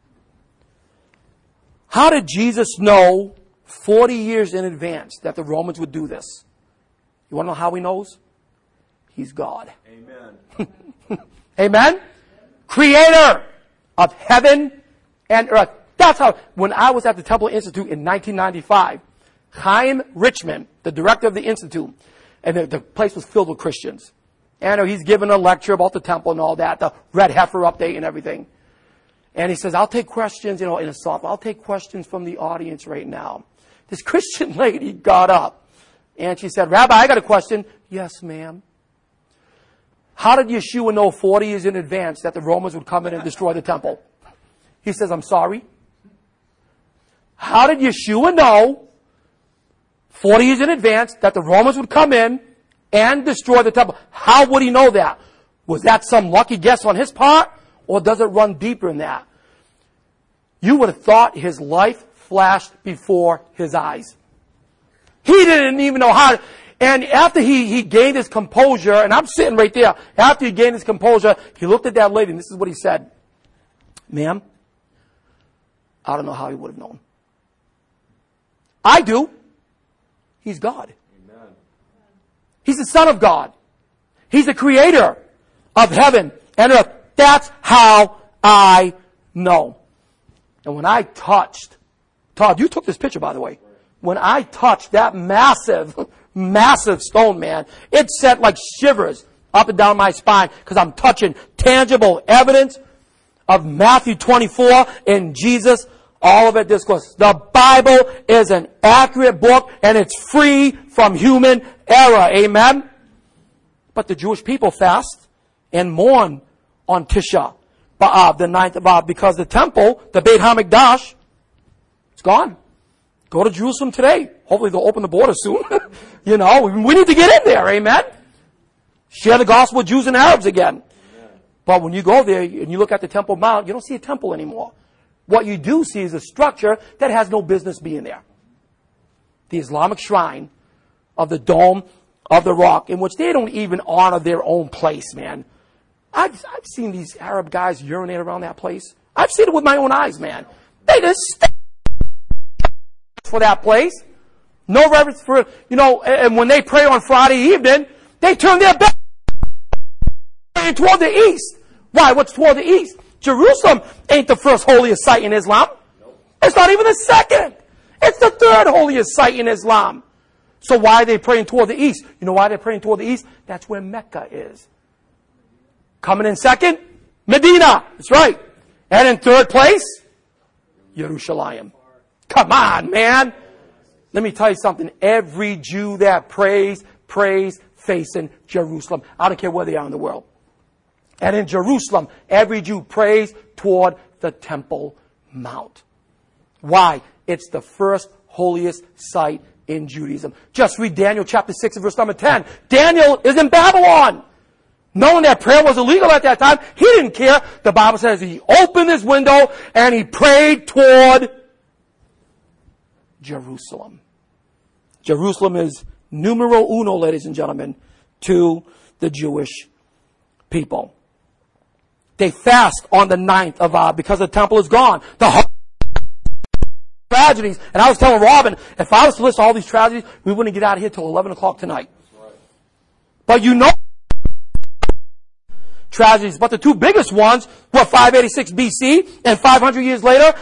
How did Jesus know 40 years in advance that the Romans would do this? You want to know how he knows? He's God. Amen. Amen? Creator of heaven and earth. That's how, when I was at the Temple Institute in 1995, Chaim Richman, the director of the Institute, and the place was filled with Christians. And he's giving a lecture about the temple and all that, the red heifer update and everything. And he says, I'll take questions, in a soft, I'll take questions from the audience right now. This Christian lady got up and she said, Rabbi, I got a question. Yes, ma'am. How did Yeshua know 40 years in advance that the Romans would come in and destroy the temple? He says, I'm sorry. How did Yeshua know 40 years in advance that the Romans would come in and destroy the temple? How would he know that? Was that some lucky guess on his part? Or does it run deeper than that? You would have thought his life flashed before his eyes. He didn't even know how to. And after he gained his composure, and I'm sitting right there, after he gained his composure, he looked at that lady, and this is what he said. Ma'am, I don't know how he would have known. I do. He's God. Amen. He's the Son of God. He's the creator of heaven and earth. That's how I know. And when I touched, Todd, you took this picture, by the way. When I touched that massive stone, man, it sent like shivers up and down my spine because I'm touching tangible evidence of Matthew 24 in Jesus' Olivet Discourse. The Bible is an accurate book and it's free from human error. Amen? But the Jewish people fast and mourn on Tisha B'Av, the 9th of Av, because the temple, the Beit HaMikdash, it's gone. Go to Jerusalem today. Hopefully they'll open the border soon. We need to get in there. Amen? Share the gospel with Jews and Arabs again. Amen. But when you go there and you look at the Temple Mount, you don't see a temple anymore. What you do see is a structure that has no business being there. The Islamic shrine of the Dome of the Rock, in which they don't even honor their own place, man. I've seen these Arab guys urinate around that place. I've seen it with my own eyes, man. They just stand for that place. No reverence for, and when they pray on Friday evening, they turn their back toward the east. Why? What's toward the east? Jerusalem ain't the first holiest site in Islam. Nope. It's not even the second. It's the third holiest site in Islam. So why are they praying toward the east? You know why they're praying toward the east? That's where Mecca is. Coming in second, Medina. That's right. And in third place, Jerusalem. Come on, man. Let me tell you something. Every Jew that prays facing Jerusalem. I don't care where they are in the world. And in Jerusalem, every Jew prays toward the Temple Mount. Why? It's the first holiest site in Judaism. Just read Daniel chapter 6 and verse number 10. Daniel is in Babylon. Knowing that prayer was illegal at that time, he didn't care. The Bible says he opened his window and he prayed toward Jerusalem. Jerusalem is numero uno, ladies and gentlemen, to the Jewish people. They fast on the 9th of Av because the temple is gone. The tragedies. And I was telling Robin, if I was to list all these tragedies, we wouldn't get out of here till 11 o'clock tonight. Right. But tragedies. But the two biggest ones were 586 BC and 500 years later,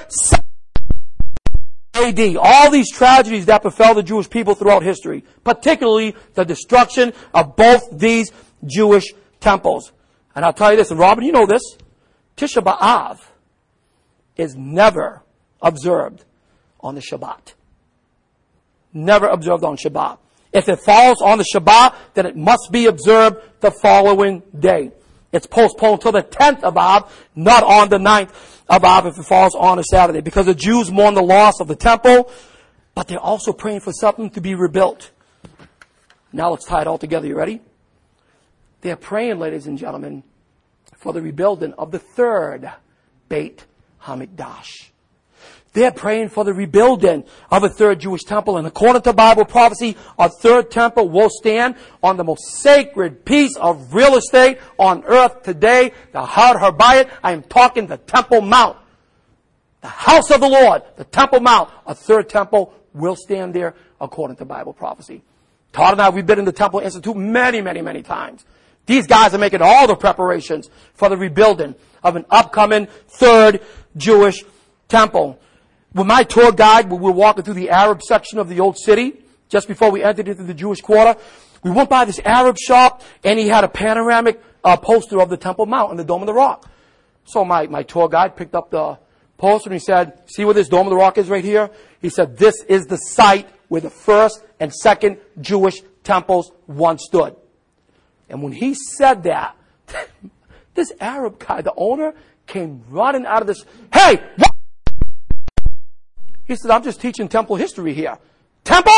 AD. All these tragedies that befell the Jewish people throughout history, particularly the destruction of both these Jewish temples. And I'll tell you this, and Robin, you know this, Tisha B'Av is never observed on the Shabbat. Never observed on Shabbat. If it falls on the Shabbat, then it must be observed the following day. It's postponed till the 10th of Av, not on the 9th of Av if it falls on a Saturday. Because the Jews mourn the loss of the temple, but they're also praying for something to be rebuilt. Now let's tie it all together. You ready? They're praying, ladies and gentlemen, for the rebuilding of the third Beit HaMikdash. They're praying for the rebuilding of a third Jewish temple. And according to Bible prophecy, a third temple will stand on the most sacred piece of real estate on earth today, the Har HaBayit. I am talking the Temple Mount. The house of the Lord, the Temple Mount. A third temple will stand there according to Bible prophecy. Todd and I, we've been in the Temple Institute many, many, many times. These guys are making all the preparations for the rebuilding of an upcoming third Jewish temple. With my tour guide, we were walking through the Arab section of the old city, just before we entered into the Jewish quarter. We went by this Arab shop, and he had a panoramic poster of the Temple Mount and the Dome of the Rock. So my tour guide picked up the poster, and he said, see where this Dome of the Rock is right here? He said, this is the site where the first and second Jewish temples once stood. And when he said that, this Arab guy, the owner, came running out of this, hey, what? He said, I'm just teaching temple history here. Temple?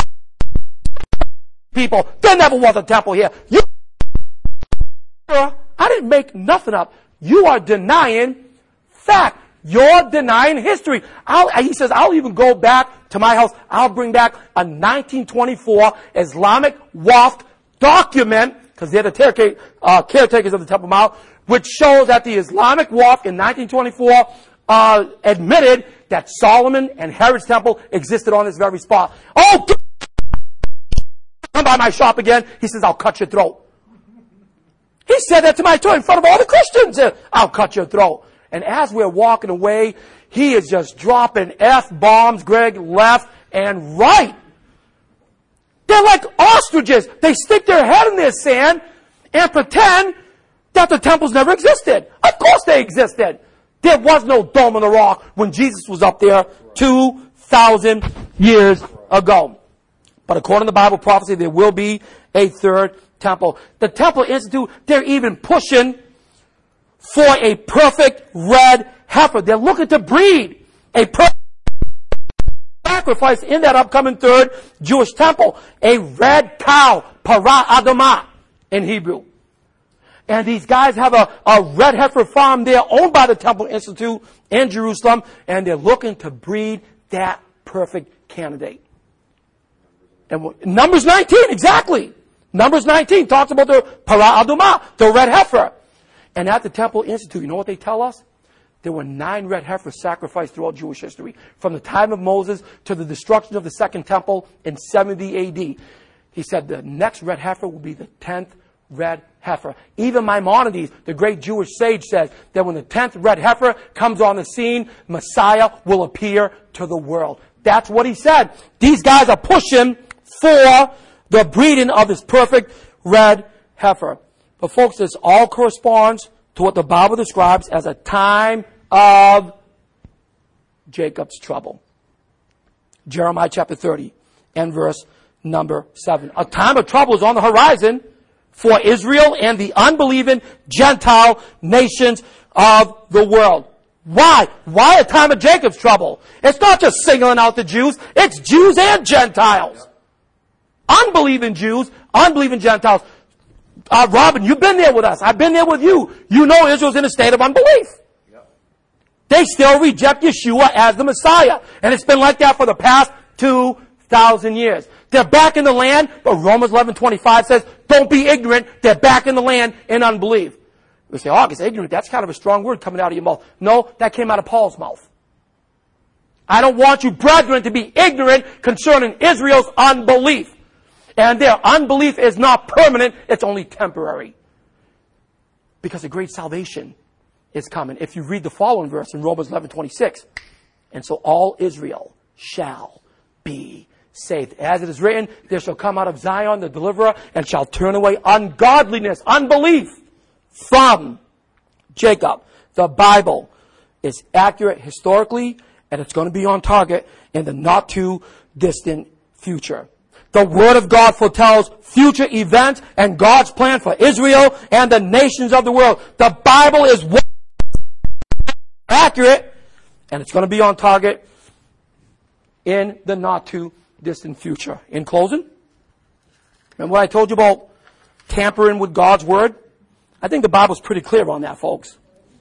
People, there never was a temple here. I didn't make nothing up. You are denying fact. You're denying history. He says, I'll even go back to my house. I'll bring back a 1924 Islamic Waqf document, because they're the caretakers of the Temple Mount, which shows that the Islamic Waqf in 1924 admitted that Solomon and Herod's temple existed on this very spot. Oh, come by my shop again. He says, I'll cut your throat. He said that to my tour in front of all the Christians. I'll cut your throat. And as we're walking away, he is just dropping F-bombs, Greg, left and right. They're like ostriches. They stick their head in their sand and pretend that the temples never existed. Of course they existed. There was no Dome on the Rock when Jesus was up there 2,000 years ago. But according to Bible prophecy, there will be a third temple. The Temple Institute, they're even pushing for a perfect red heifer. They're looking to breed a perfect sacrifice in that upcoming third Jewish temple. A red cow, para adamah in Hebrew. And these guys have a red heifer farm there owned by the Temple Institute in Jerusalem, and they're looking to breed that perfect candidate. And Numbers 19, exactly. Numbers 19 talks about the para adumah, the red heifer. And at the Temple Institute, you know what they tell us? There were 9 red heifers sacrificed throughout Jewish history, from the time of Moses to the destruction of the Second Temple in 70 A.D. He said the next red heifer will be the 10th red heifer. Even Maimonides, the great Jewish sage, says that when the 10th red heifer comes on the scene, Messiah will appear to the world. That's what he said. These guys are pushing for the breeding of this perfect red heifer. But folks, this all corresponds to what the Bible describes as a time of Jacob's trouble. Jeremiah chapter 30 and verse number 7. A time of trouble is on the horizon for Israel and the unbelieving Gentile nations of the world. Why? Why a time of Jacob's trouble? It's not just singling out the Jews. It's Jews and Gentiles. Unbelieving Jews, unbelieving Gentiles. Robin, you've been there with us. I've been there with you. You know Israel's in a state of unbelief. They still reject Yeshua as the Messiah. And it's been like that for the past 2,000 years. They're back in the land, but Romans 11:25 says, don't be ignorant. They're back in the land in unbelief. We say, oh, it's ignorant. That's kind of a strong word coming out of your mouth. No, that came out of Paul's mouth. I don't want you, brethren, to be ignorant concerning Israel's unbelief. And their unbelief is not permanent. It's only temporary. Because a great salvation is coming. If you read the following verse in Romans 11:26, and so all Israel shall be saved. As it is written, there shall come out of Zion the deliverer, and shall turn away ungodliness, unbelief from Jacob. The Bible is accurate historically, and it's going to be on target in the not too distant future. The Word of God foretells future events and God's plan for Israel and the nations of the world. The Bible is accurate, and it's going to be on target in the not too distant future. In closing, remember what I told you about tampering with God's Word? I think the Bible's pretty clear on that, folks.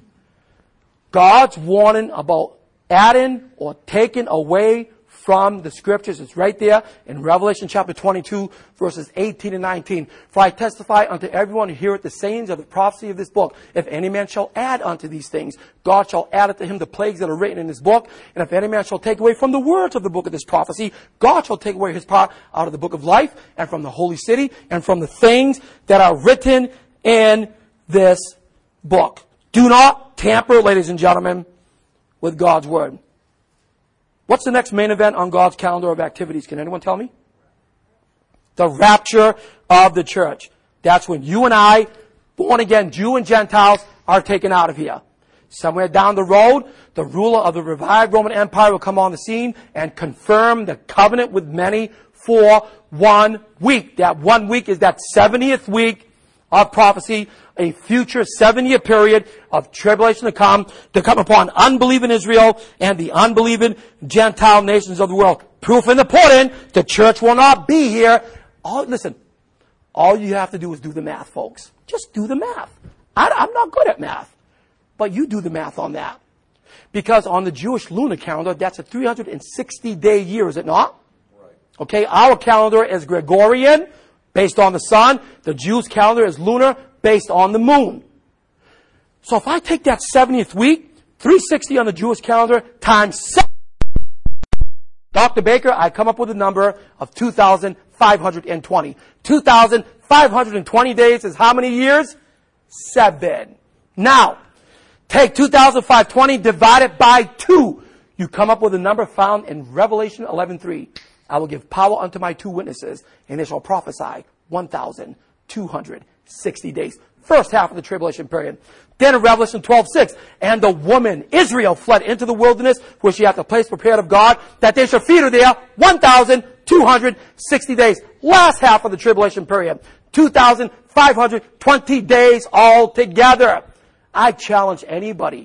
God's warning about adding or taking away from the Scriptures. It's right there in Revelation chapter 22, verses 18 and 19. For I testify unto everyone who heareth the sayings of the prophecy of this book. If any man shall add unto these things, God shall add unto him the plagues that are written in this book. And if any man shall take away from the words of the book of this prophecy, God shall take away his part out of the book of life, and from the holy city, and from the things that are written in this book. Do not tamper, ladies and gentlemen, with God's Word. What's the next main event on God's calendar of activities? Can anyone tell me? The rapture of the church. That's when you and I, born again Jew and Gentiles, are taken out of here. Somewhere down the road, the ruler of the revived Roman Empire will come on the scene and confirm the covenant with many for 1 week. That 1 week is that 70th week of prophecy, a future 7-year period of tribulation to come upon unbelieving Israel and the unbelieving Gentile nations of the world. Proof in the pudding, the church will not be here. Listen, all you have to do is do the math, folks. Just do the math. I'm not good at math, but you do the math on that. Because on the Jewish lunar calendar, that's a 360-day year, is it not? Right. Okay, our calendar is Gregorian, based on the sun. The Jews' calendar is lunar, based on the moon. So if I take that 70th week, 360 on the Jewish calendar, times 7, Dr. Baker, I come up with a number of 2,520. 2,520 days is how many years? 7. Now, take 2,520 divided by 2. You come up with a number found in Revelation 11:3. I will give power unto my 2 witnesses, and they shall prophesy 1,260 days. First half of the tribulation period. Then in Revelation 12:6, and the woman, Israel, fled into the wilderness, where she hath a place prepared of God, that they should feed her there 1,260 days. Last half of the tribulation period. 2,520 days altogether. I challenge anybody,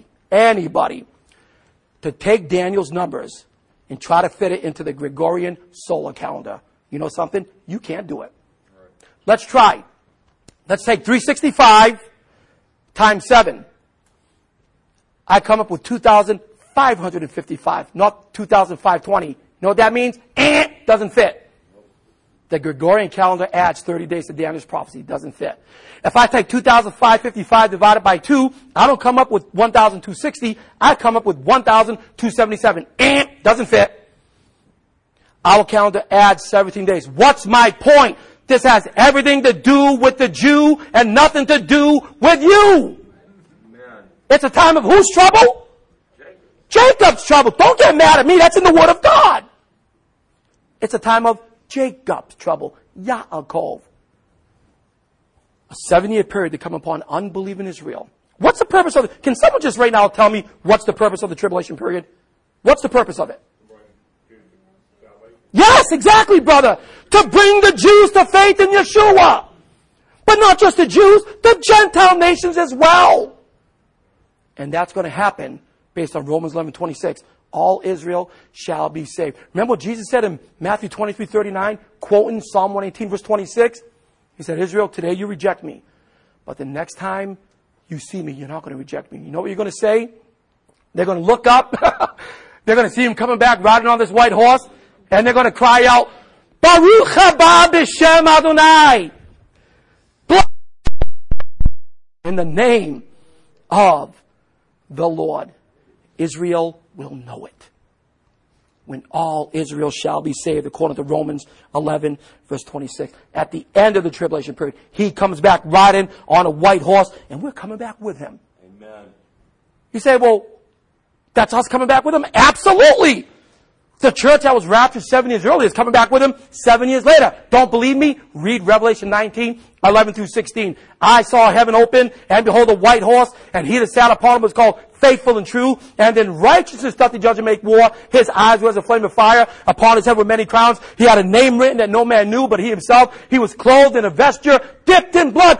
to take Daniel's numbers and try to fit it into the Gregorian solar calendar. You know something? You can't do it. Right. Let's try. Let's take 365 times 7. I come up with 2,555, not 2,520. You know what that means? Doesn't fit. The Gregorian calendar adds 30 days to Daniel's prophecy. Doesn't fit. If I take 2,555 divided by 2, I don't come up with 1,260. I come up with 1,277. Doesn't fit. Our calendar adds 17 days. What's my point? This has everything to do with the Jew and nothing to do with you. Amen. It's a time of whose trouble? Jacob's trouble. Don't get mad at me. That's in the Word of God. It's a time of Jacob's trouble. Yaakov. A 7-year period to come upon unbelieving Israel. What's the purpose of it? Can someone just right now tell me what's the purpose of the tribulation period? What's the purpose of it? Yes, exactly, brother. To bring the Jews to faith in Yeshua. But not just the Jews, the Gentile nations as well. And that's going to happen based on Romans 11:26. All Israel shall be saved. Remember what Jesus said in Matthew 23:39, quoting Psalm 118, verse 26? He said, Israel, today you reject me. But the next time you see me, you're not going to reject me. You know what you're going to say? They're going to look up. They're going to see him coming back riding on this white horse. And they're going to cry out, Baruch haba b'shem Adonai. In the name of the Lord. Israel will know it. When all Israel shall be saved, according to Romans 11, verse 26. At the end of the tribulation period, he comes back riding on a white horse, and we're coming back with him. Amen. You say, well, that's us coming back with him? Absolutely. The church that was raptured 7 years earlier is coming back with him 7 years later. Don't believe me? Read Revelation 19, 11 through 16. I saw heaven open, and behold, a white horse, and he that sat upon him was called Faithful and True. And in righteousness doth the judge and make war. His eyes were as a flame of fire. Upon his head were many crowns. He had a name written that no man knew, but he himself. He was clothed in a vesture dipped in blood.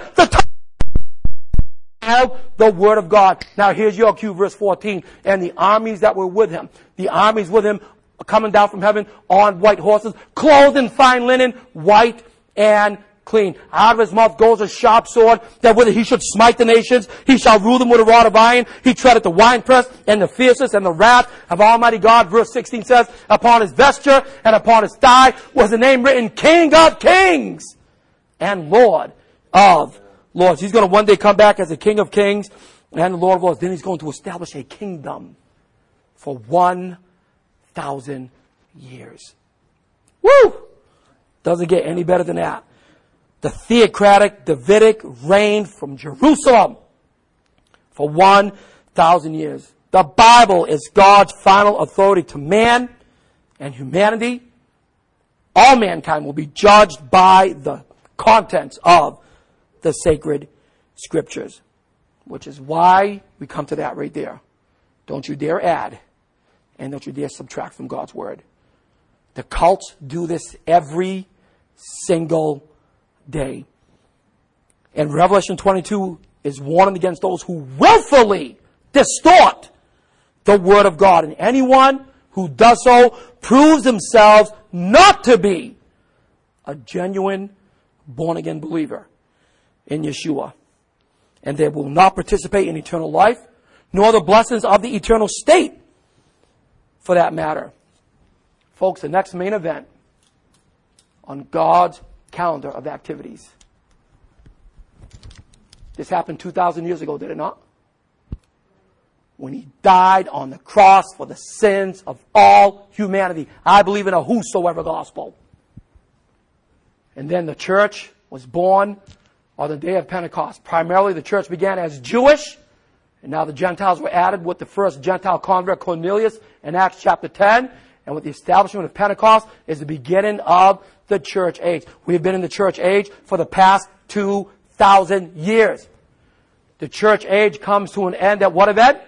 The word of God. Now here's your cue, verse 14. And the armies that were with him. The armies with him coming down from heaven on white horses, clothed in fine linen, white and clean. Out of his mouth goes a sharp sword, that with it he should smite the nations. He shall rule them with a rod of iron. He treadeth the winepress and the fierceness and the wrath of Almighty God. Verse 16 says, upon his vesture and upon his thigh was the name written, King of Kings and Lord of Lords. He's going to one day come back as the King of Kings and the Lord of Lords. Then he's going to establish a kingdom for 1,000 years. Woo! Doesn't get any better than that. The theocratic Davidic reign from Jerusalem for 1,000 years. The Bible is God's final authority to man and humanity. All mankind will be judged by the contents of the sacred scriptures, which is why we come to that right there. Don't you dare add, and don't you dare subtract from God's word. The cults do this every single day. And Revelation 22 is warning against those who willfully distort the word of God. And anyone who does so proves themselves not to be a genuine born-again believer in Yeshua. And they will not participate in eternal life, nor the blessings of the eternal state, for that matter. Folks, the next main event on God's calendar of activities. This happened 2,000 years ago, did it not? When he died on the cross for the sins of all humanity. I believe in a whosoever gospel. And then the church was born on the day of Pentecost. Primarily the church began as Jewish, and now the Gentiles were added with the first Gentile convert, Cornelius, in Acts chapter 10. And with the establishment of Pentecost is the beginning of the church age. We have been in the church age for the past 2,000 years. The church age comes to an end at what event?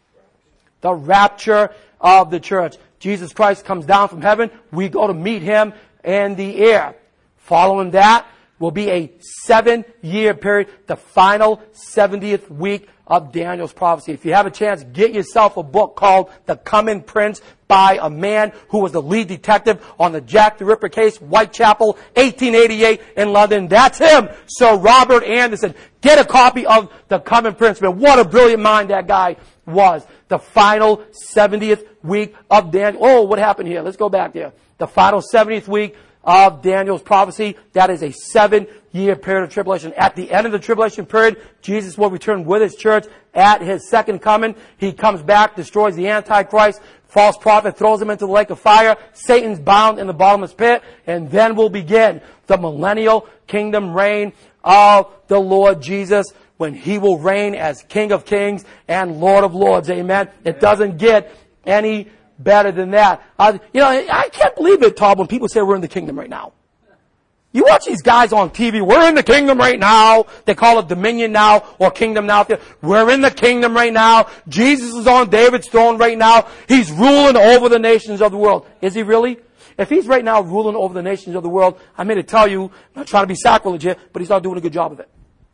The rapture of the church. Jesus Christ comes down from heaven. We go to meet him in the air. Following that will be a 7-year period, the final 70th week of Daniel's prophecy. If you have a chance, get yourself a book called The Coming Prince by a man who was the lead detective on the Jack the Ripper case, Whitechapel, 1888 in London. That's him, Sir Robert Anderson. Get a copy of The Coming Prince. Man, what a brilliant mind that guy was. The final 70th week of Daniel. Oh, what happened here? Let's go back there. The final 70th week of Daniel's prophecy. That is a 7-year period of tribulation. At the end of the tribulation period, Jesus will return with his church at his second coming. He comes back, destroys the Antichrist, false prophet, throws him into the lake of fire. Satan's bound in the bottomless pit. And then will begin the millennial kingdom reign of the Lord Jesus, when he will reign as King of Kings and Lord of Lords. Amen. It doesn't get any better than that. I can't believe it, Todd, when people say we're in the kingdom right now. You watch these guys on TV, we're in the kingdom right now. They call it dominion now or kingdom now. We're in the kingdom right now. Jesus is on David's throne right now. He's ruling over the nations of the world. Is he really? If he's right now ruling over the nations of the world, I'm here to tell you, I'm not trying to be sacrilege here, but he's not doing a good job of it.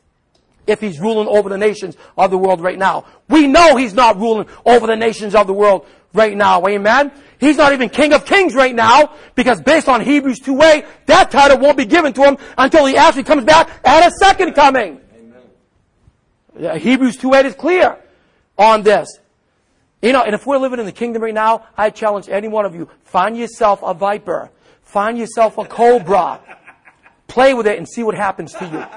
If he's ruling over the nations of the world right now. We know he's not ruling over the nations of the world right now. Amen? He's not even King of Kings right now, because based on Hebrews 2:8, that title won't be given to him until he actually comes back at his second coming. Amen. Hebrews 2:8 is clear on this. And if we're living in the kingdom right now, I challenge any one of you, find yourself a viper. Find yourself a cobra. Play with it and see what happens to you.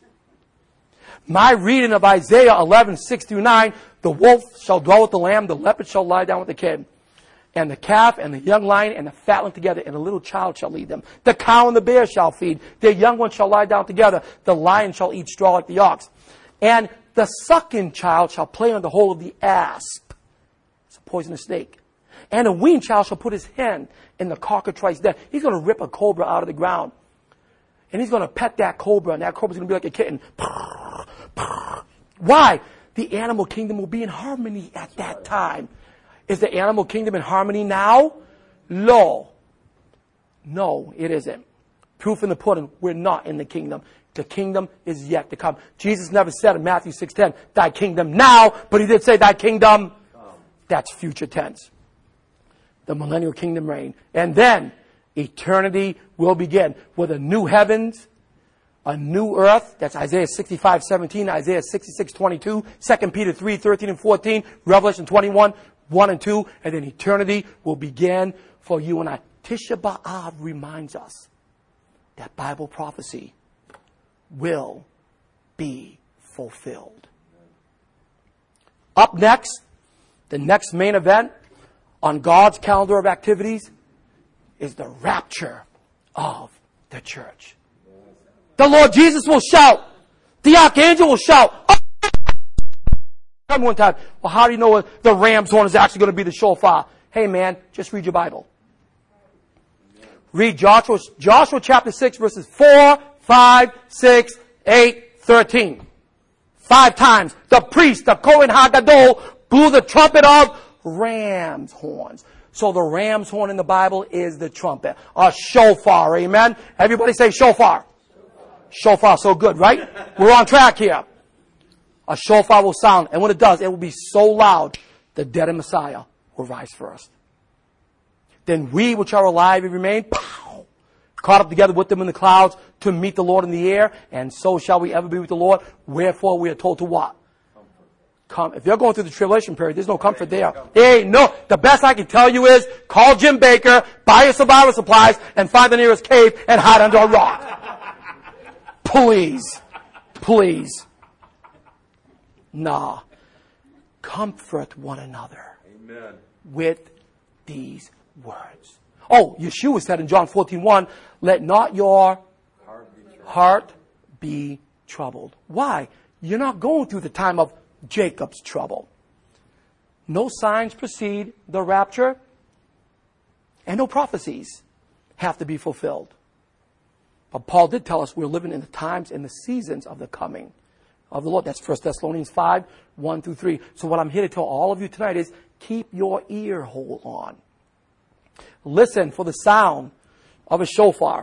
My reading of Isaiah 11:6-9, the wolf shall dwell with the lamb, the leopard shall lie down with the kid. And the calf and the young lion and the fatling together, and a little child shall lead them. The cow and the bear shall feed. Their young ones shall lie down together. The lion shall eat straw like the ox. And the sucking child shall play on the hole of the asp. It's a poisonous snake. And a weaned child shall put his hand in the cockatrice den. He's going to rip a cobra out of the ground. And he's going to pet that cobra, and that cobra's going to be like a kitten. Why? The animal kingdom will be in harmony at that time. Is the animal kingdom in harmony now? No, it isn't. Proof in the pudding, we're not in the kingdom. The kingdom is yet to come. Jesus never said in Matthew 6:10, thy kingdom now, but he did say thy kingdom. That's future tense. The millennial kingdom reign. And then eternity will begin with a new heavens, a new earth. That's Isaiah 65:17, Isaiah 66:22, 2 Peter 3:13 and 14, Revelation 21, 1 and 2. And then eternity will begin for you and I. Tisha B'Av reminds us that Bible prophecy will be fulfilled. Up next, the next main event on God's calendar of activities is the rapture of the church. The Lord Jesus will shout. The archangel will shout. One time, well, how do you know the ram's horn is actually going to be the shofar? Hey man, just read your Bible. Read Joshua chapter 6 verses 4, 5, 6, 8, 13. 5 times the priest, the Kohen HaGadol, blew the trumpet of ram's horns. So the ram's horn in the Bible is the trumpet. A shofar, amen? Everybody say shofar. Shofar, so good, right? We're on track here. A shofar will sound, and when it does, it will be so loud, the dead in Messiah will rise first. Then we which are alive and remain, pow, caught up together with them in the clouds to meet the Lord in the air, and so shall we ever be with the Lord. Wherefore we are told to what? Come. If you're going through the tribulation period, there's no comfort there. Hey, no. The best I can tell you is call Jim Baker, buy your survival supplies, and find the nearest cave and hide under a rock. Please. Nah. Comfort one another. Amen. With these words. Oh, Yeshua said in John 14:1, let not your heart be troubled. Why? You're not going through the time of Jacob's trouble. No signs precede the rapture, and no prophecies have to be fulfilled. But Paul did tell us we're living in the times and the seasons of the coming of the Lord. That's 1 Thessalonians 5, 1 through 3. So what I'm here to tell all of you tonight is keep your ear hole on. Listen for the sound of a shofar.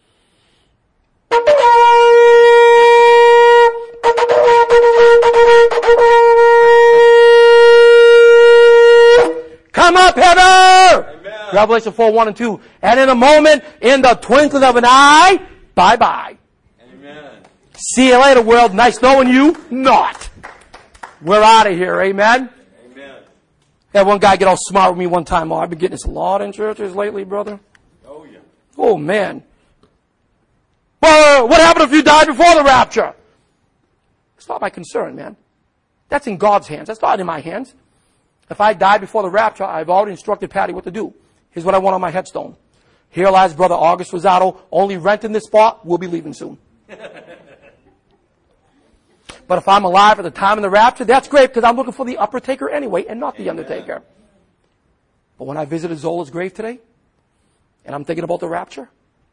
Come up hither! Amen. Revelation 4, 1 and 2. And in a moment, in the twinkling of an eye, bye-bye. Amen. See you later, world. Nice knowing you. Not. We're out of here. Amen. Amen. Had one guy get all smart with me one time. Oh, I've been getting this a lot in churches lately, brother. Oh, yeah. Oh, man. Well, what happened if you died before the rapture? It's not my concern, man. That's in God's hands. That's not in my hands. If I die before the rapture, I've already instructed Patty what to do. Here's what I want on my headstone. Here lies Brother August Rosado, only renting this spot. We'll be leaving soon. But if I'm alive at the time of the rapture, that's great because I'm looking for the upper taker anyway and not the undertaker. But when I visited Zola's grave today, and I'm thinking about the rapture,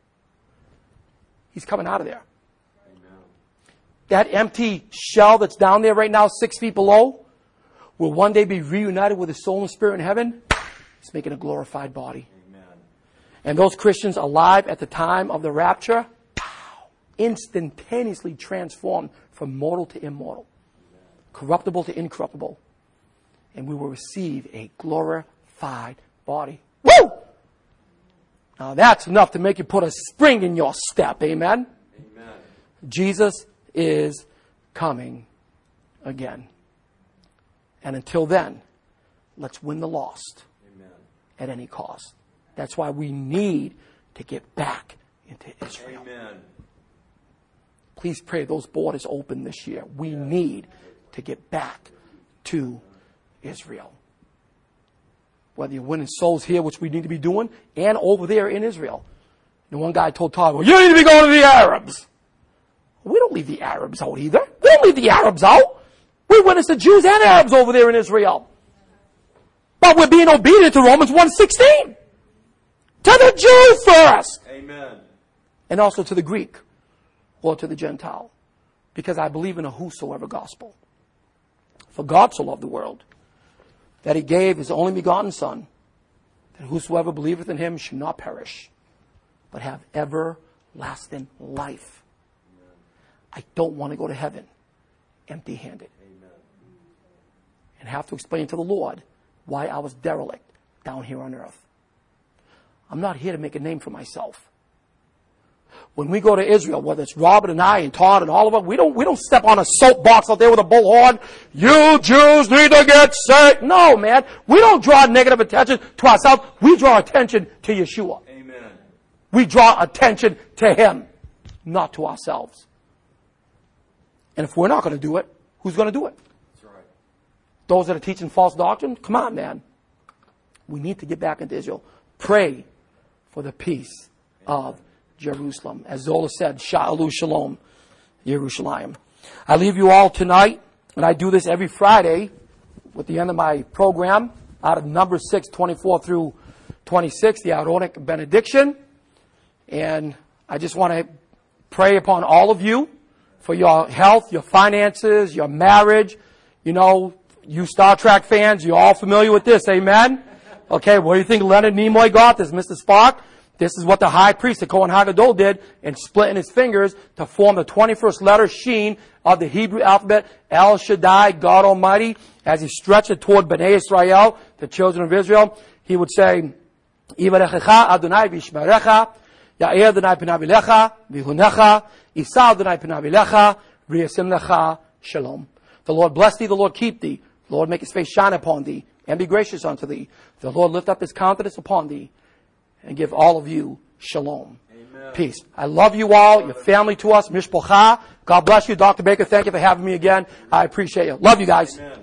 he's coming out of there. That empty shell that's down there right now, 6 feet below, will one day be reunited with his soul and spirit in heaven. It's making a glorified body. Amen. And those Christians alive at the time of the rapture, instantaneously transformed from mortal to immortal, corruptible to incorruptible. And we will receive a glorified body. Woo! Now that's enough to make you put a spring in your step. Amen? Amen. Jesus is coming again. And until then, let's win the lost. Amen. At any cost. That's why we need to get back into Israel. Amen. Please pray those borders open this year. We need to get back to Israel. Whether you're winning souls here, which we need to be doing, and over there in Israel. And one guy told Todd, well, you need to be going to the Arabs. We don't leave the Arabs out either. We don't leave the Arabs out. We witness the Jews and Arabs over there in Israel. But we're being obedient to Romans 1:16. To the Jew first. Amen. And also to the Greek or to the Gentile. Because I believe in a whosoever gospel. For God so loved the world that he gave his only begotten Son, that whosoever believeth in him should not perish, but have everlasting life. I don't want to go to heaven empty-handed. And have to explain to the Lord why I was derelict down here on earth. I'm not here to make a name for myself. When we go to Israel, whether it's Robert and I and Todd and all of us, we don't step on a soapbox out there with a bullhorn. You Jews need to get saved. No, man. We don't draw negative attention to ourselves. We draw attention to Yeshua. Amen. We draw attention to him, not to ourselves. And if we're not going to do it, who's going to do it? That's right. Those that are teaching false doctrine? Come on, man. We need to get back into Israel. Pray for the peace of Jerusalem. As Zola said, Sha'alu Shalom, Yerushalayim. I leave you all tonight, and I do this every Friday with the end of my program, out of Numbers 6, 24 through 26, the Aaronic benediction. And I just want to pray upon all of you for your health, your finances, your marriage. You know, you Star Trek fans, you're all familiar with this, amen? Okay, what do you think Leonard Nimoy got? This Mr. Spock. This is what the high priest, the Kohen HaGadol, did in splitting his fingers to form the 21st letter Sheen of the Hebrew alphabet, El Shaddai, God Almighty. As he stretched it toward Bnei Israel, the children of Israel, he would say, Yivarechecha Adonai v'yishmerecha, Ya'er Adonai p'nav elecha, v'yihunecha, Yisa Adonai p'nav elecha, v'yasim lecha shalom. The Lord bless thee, the Lord keep thee. The Lord make his face shine upon thee, and be gracious unto thee. The Lord lift up his countenance upon thee, and give all of you shalom. Amen. Peace. I love you all, your family to us, mishpocha. God bless you. Dr. Baker, thank you for having me again. I appreciate you. Love you guys. Amen.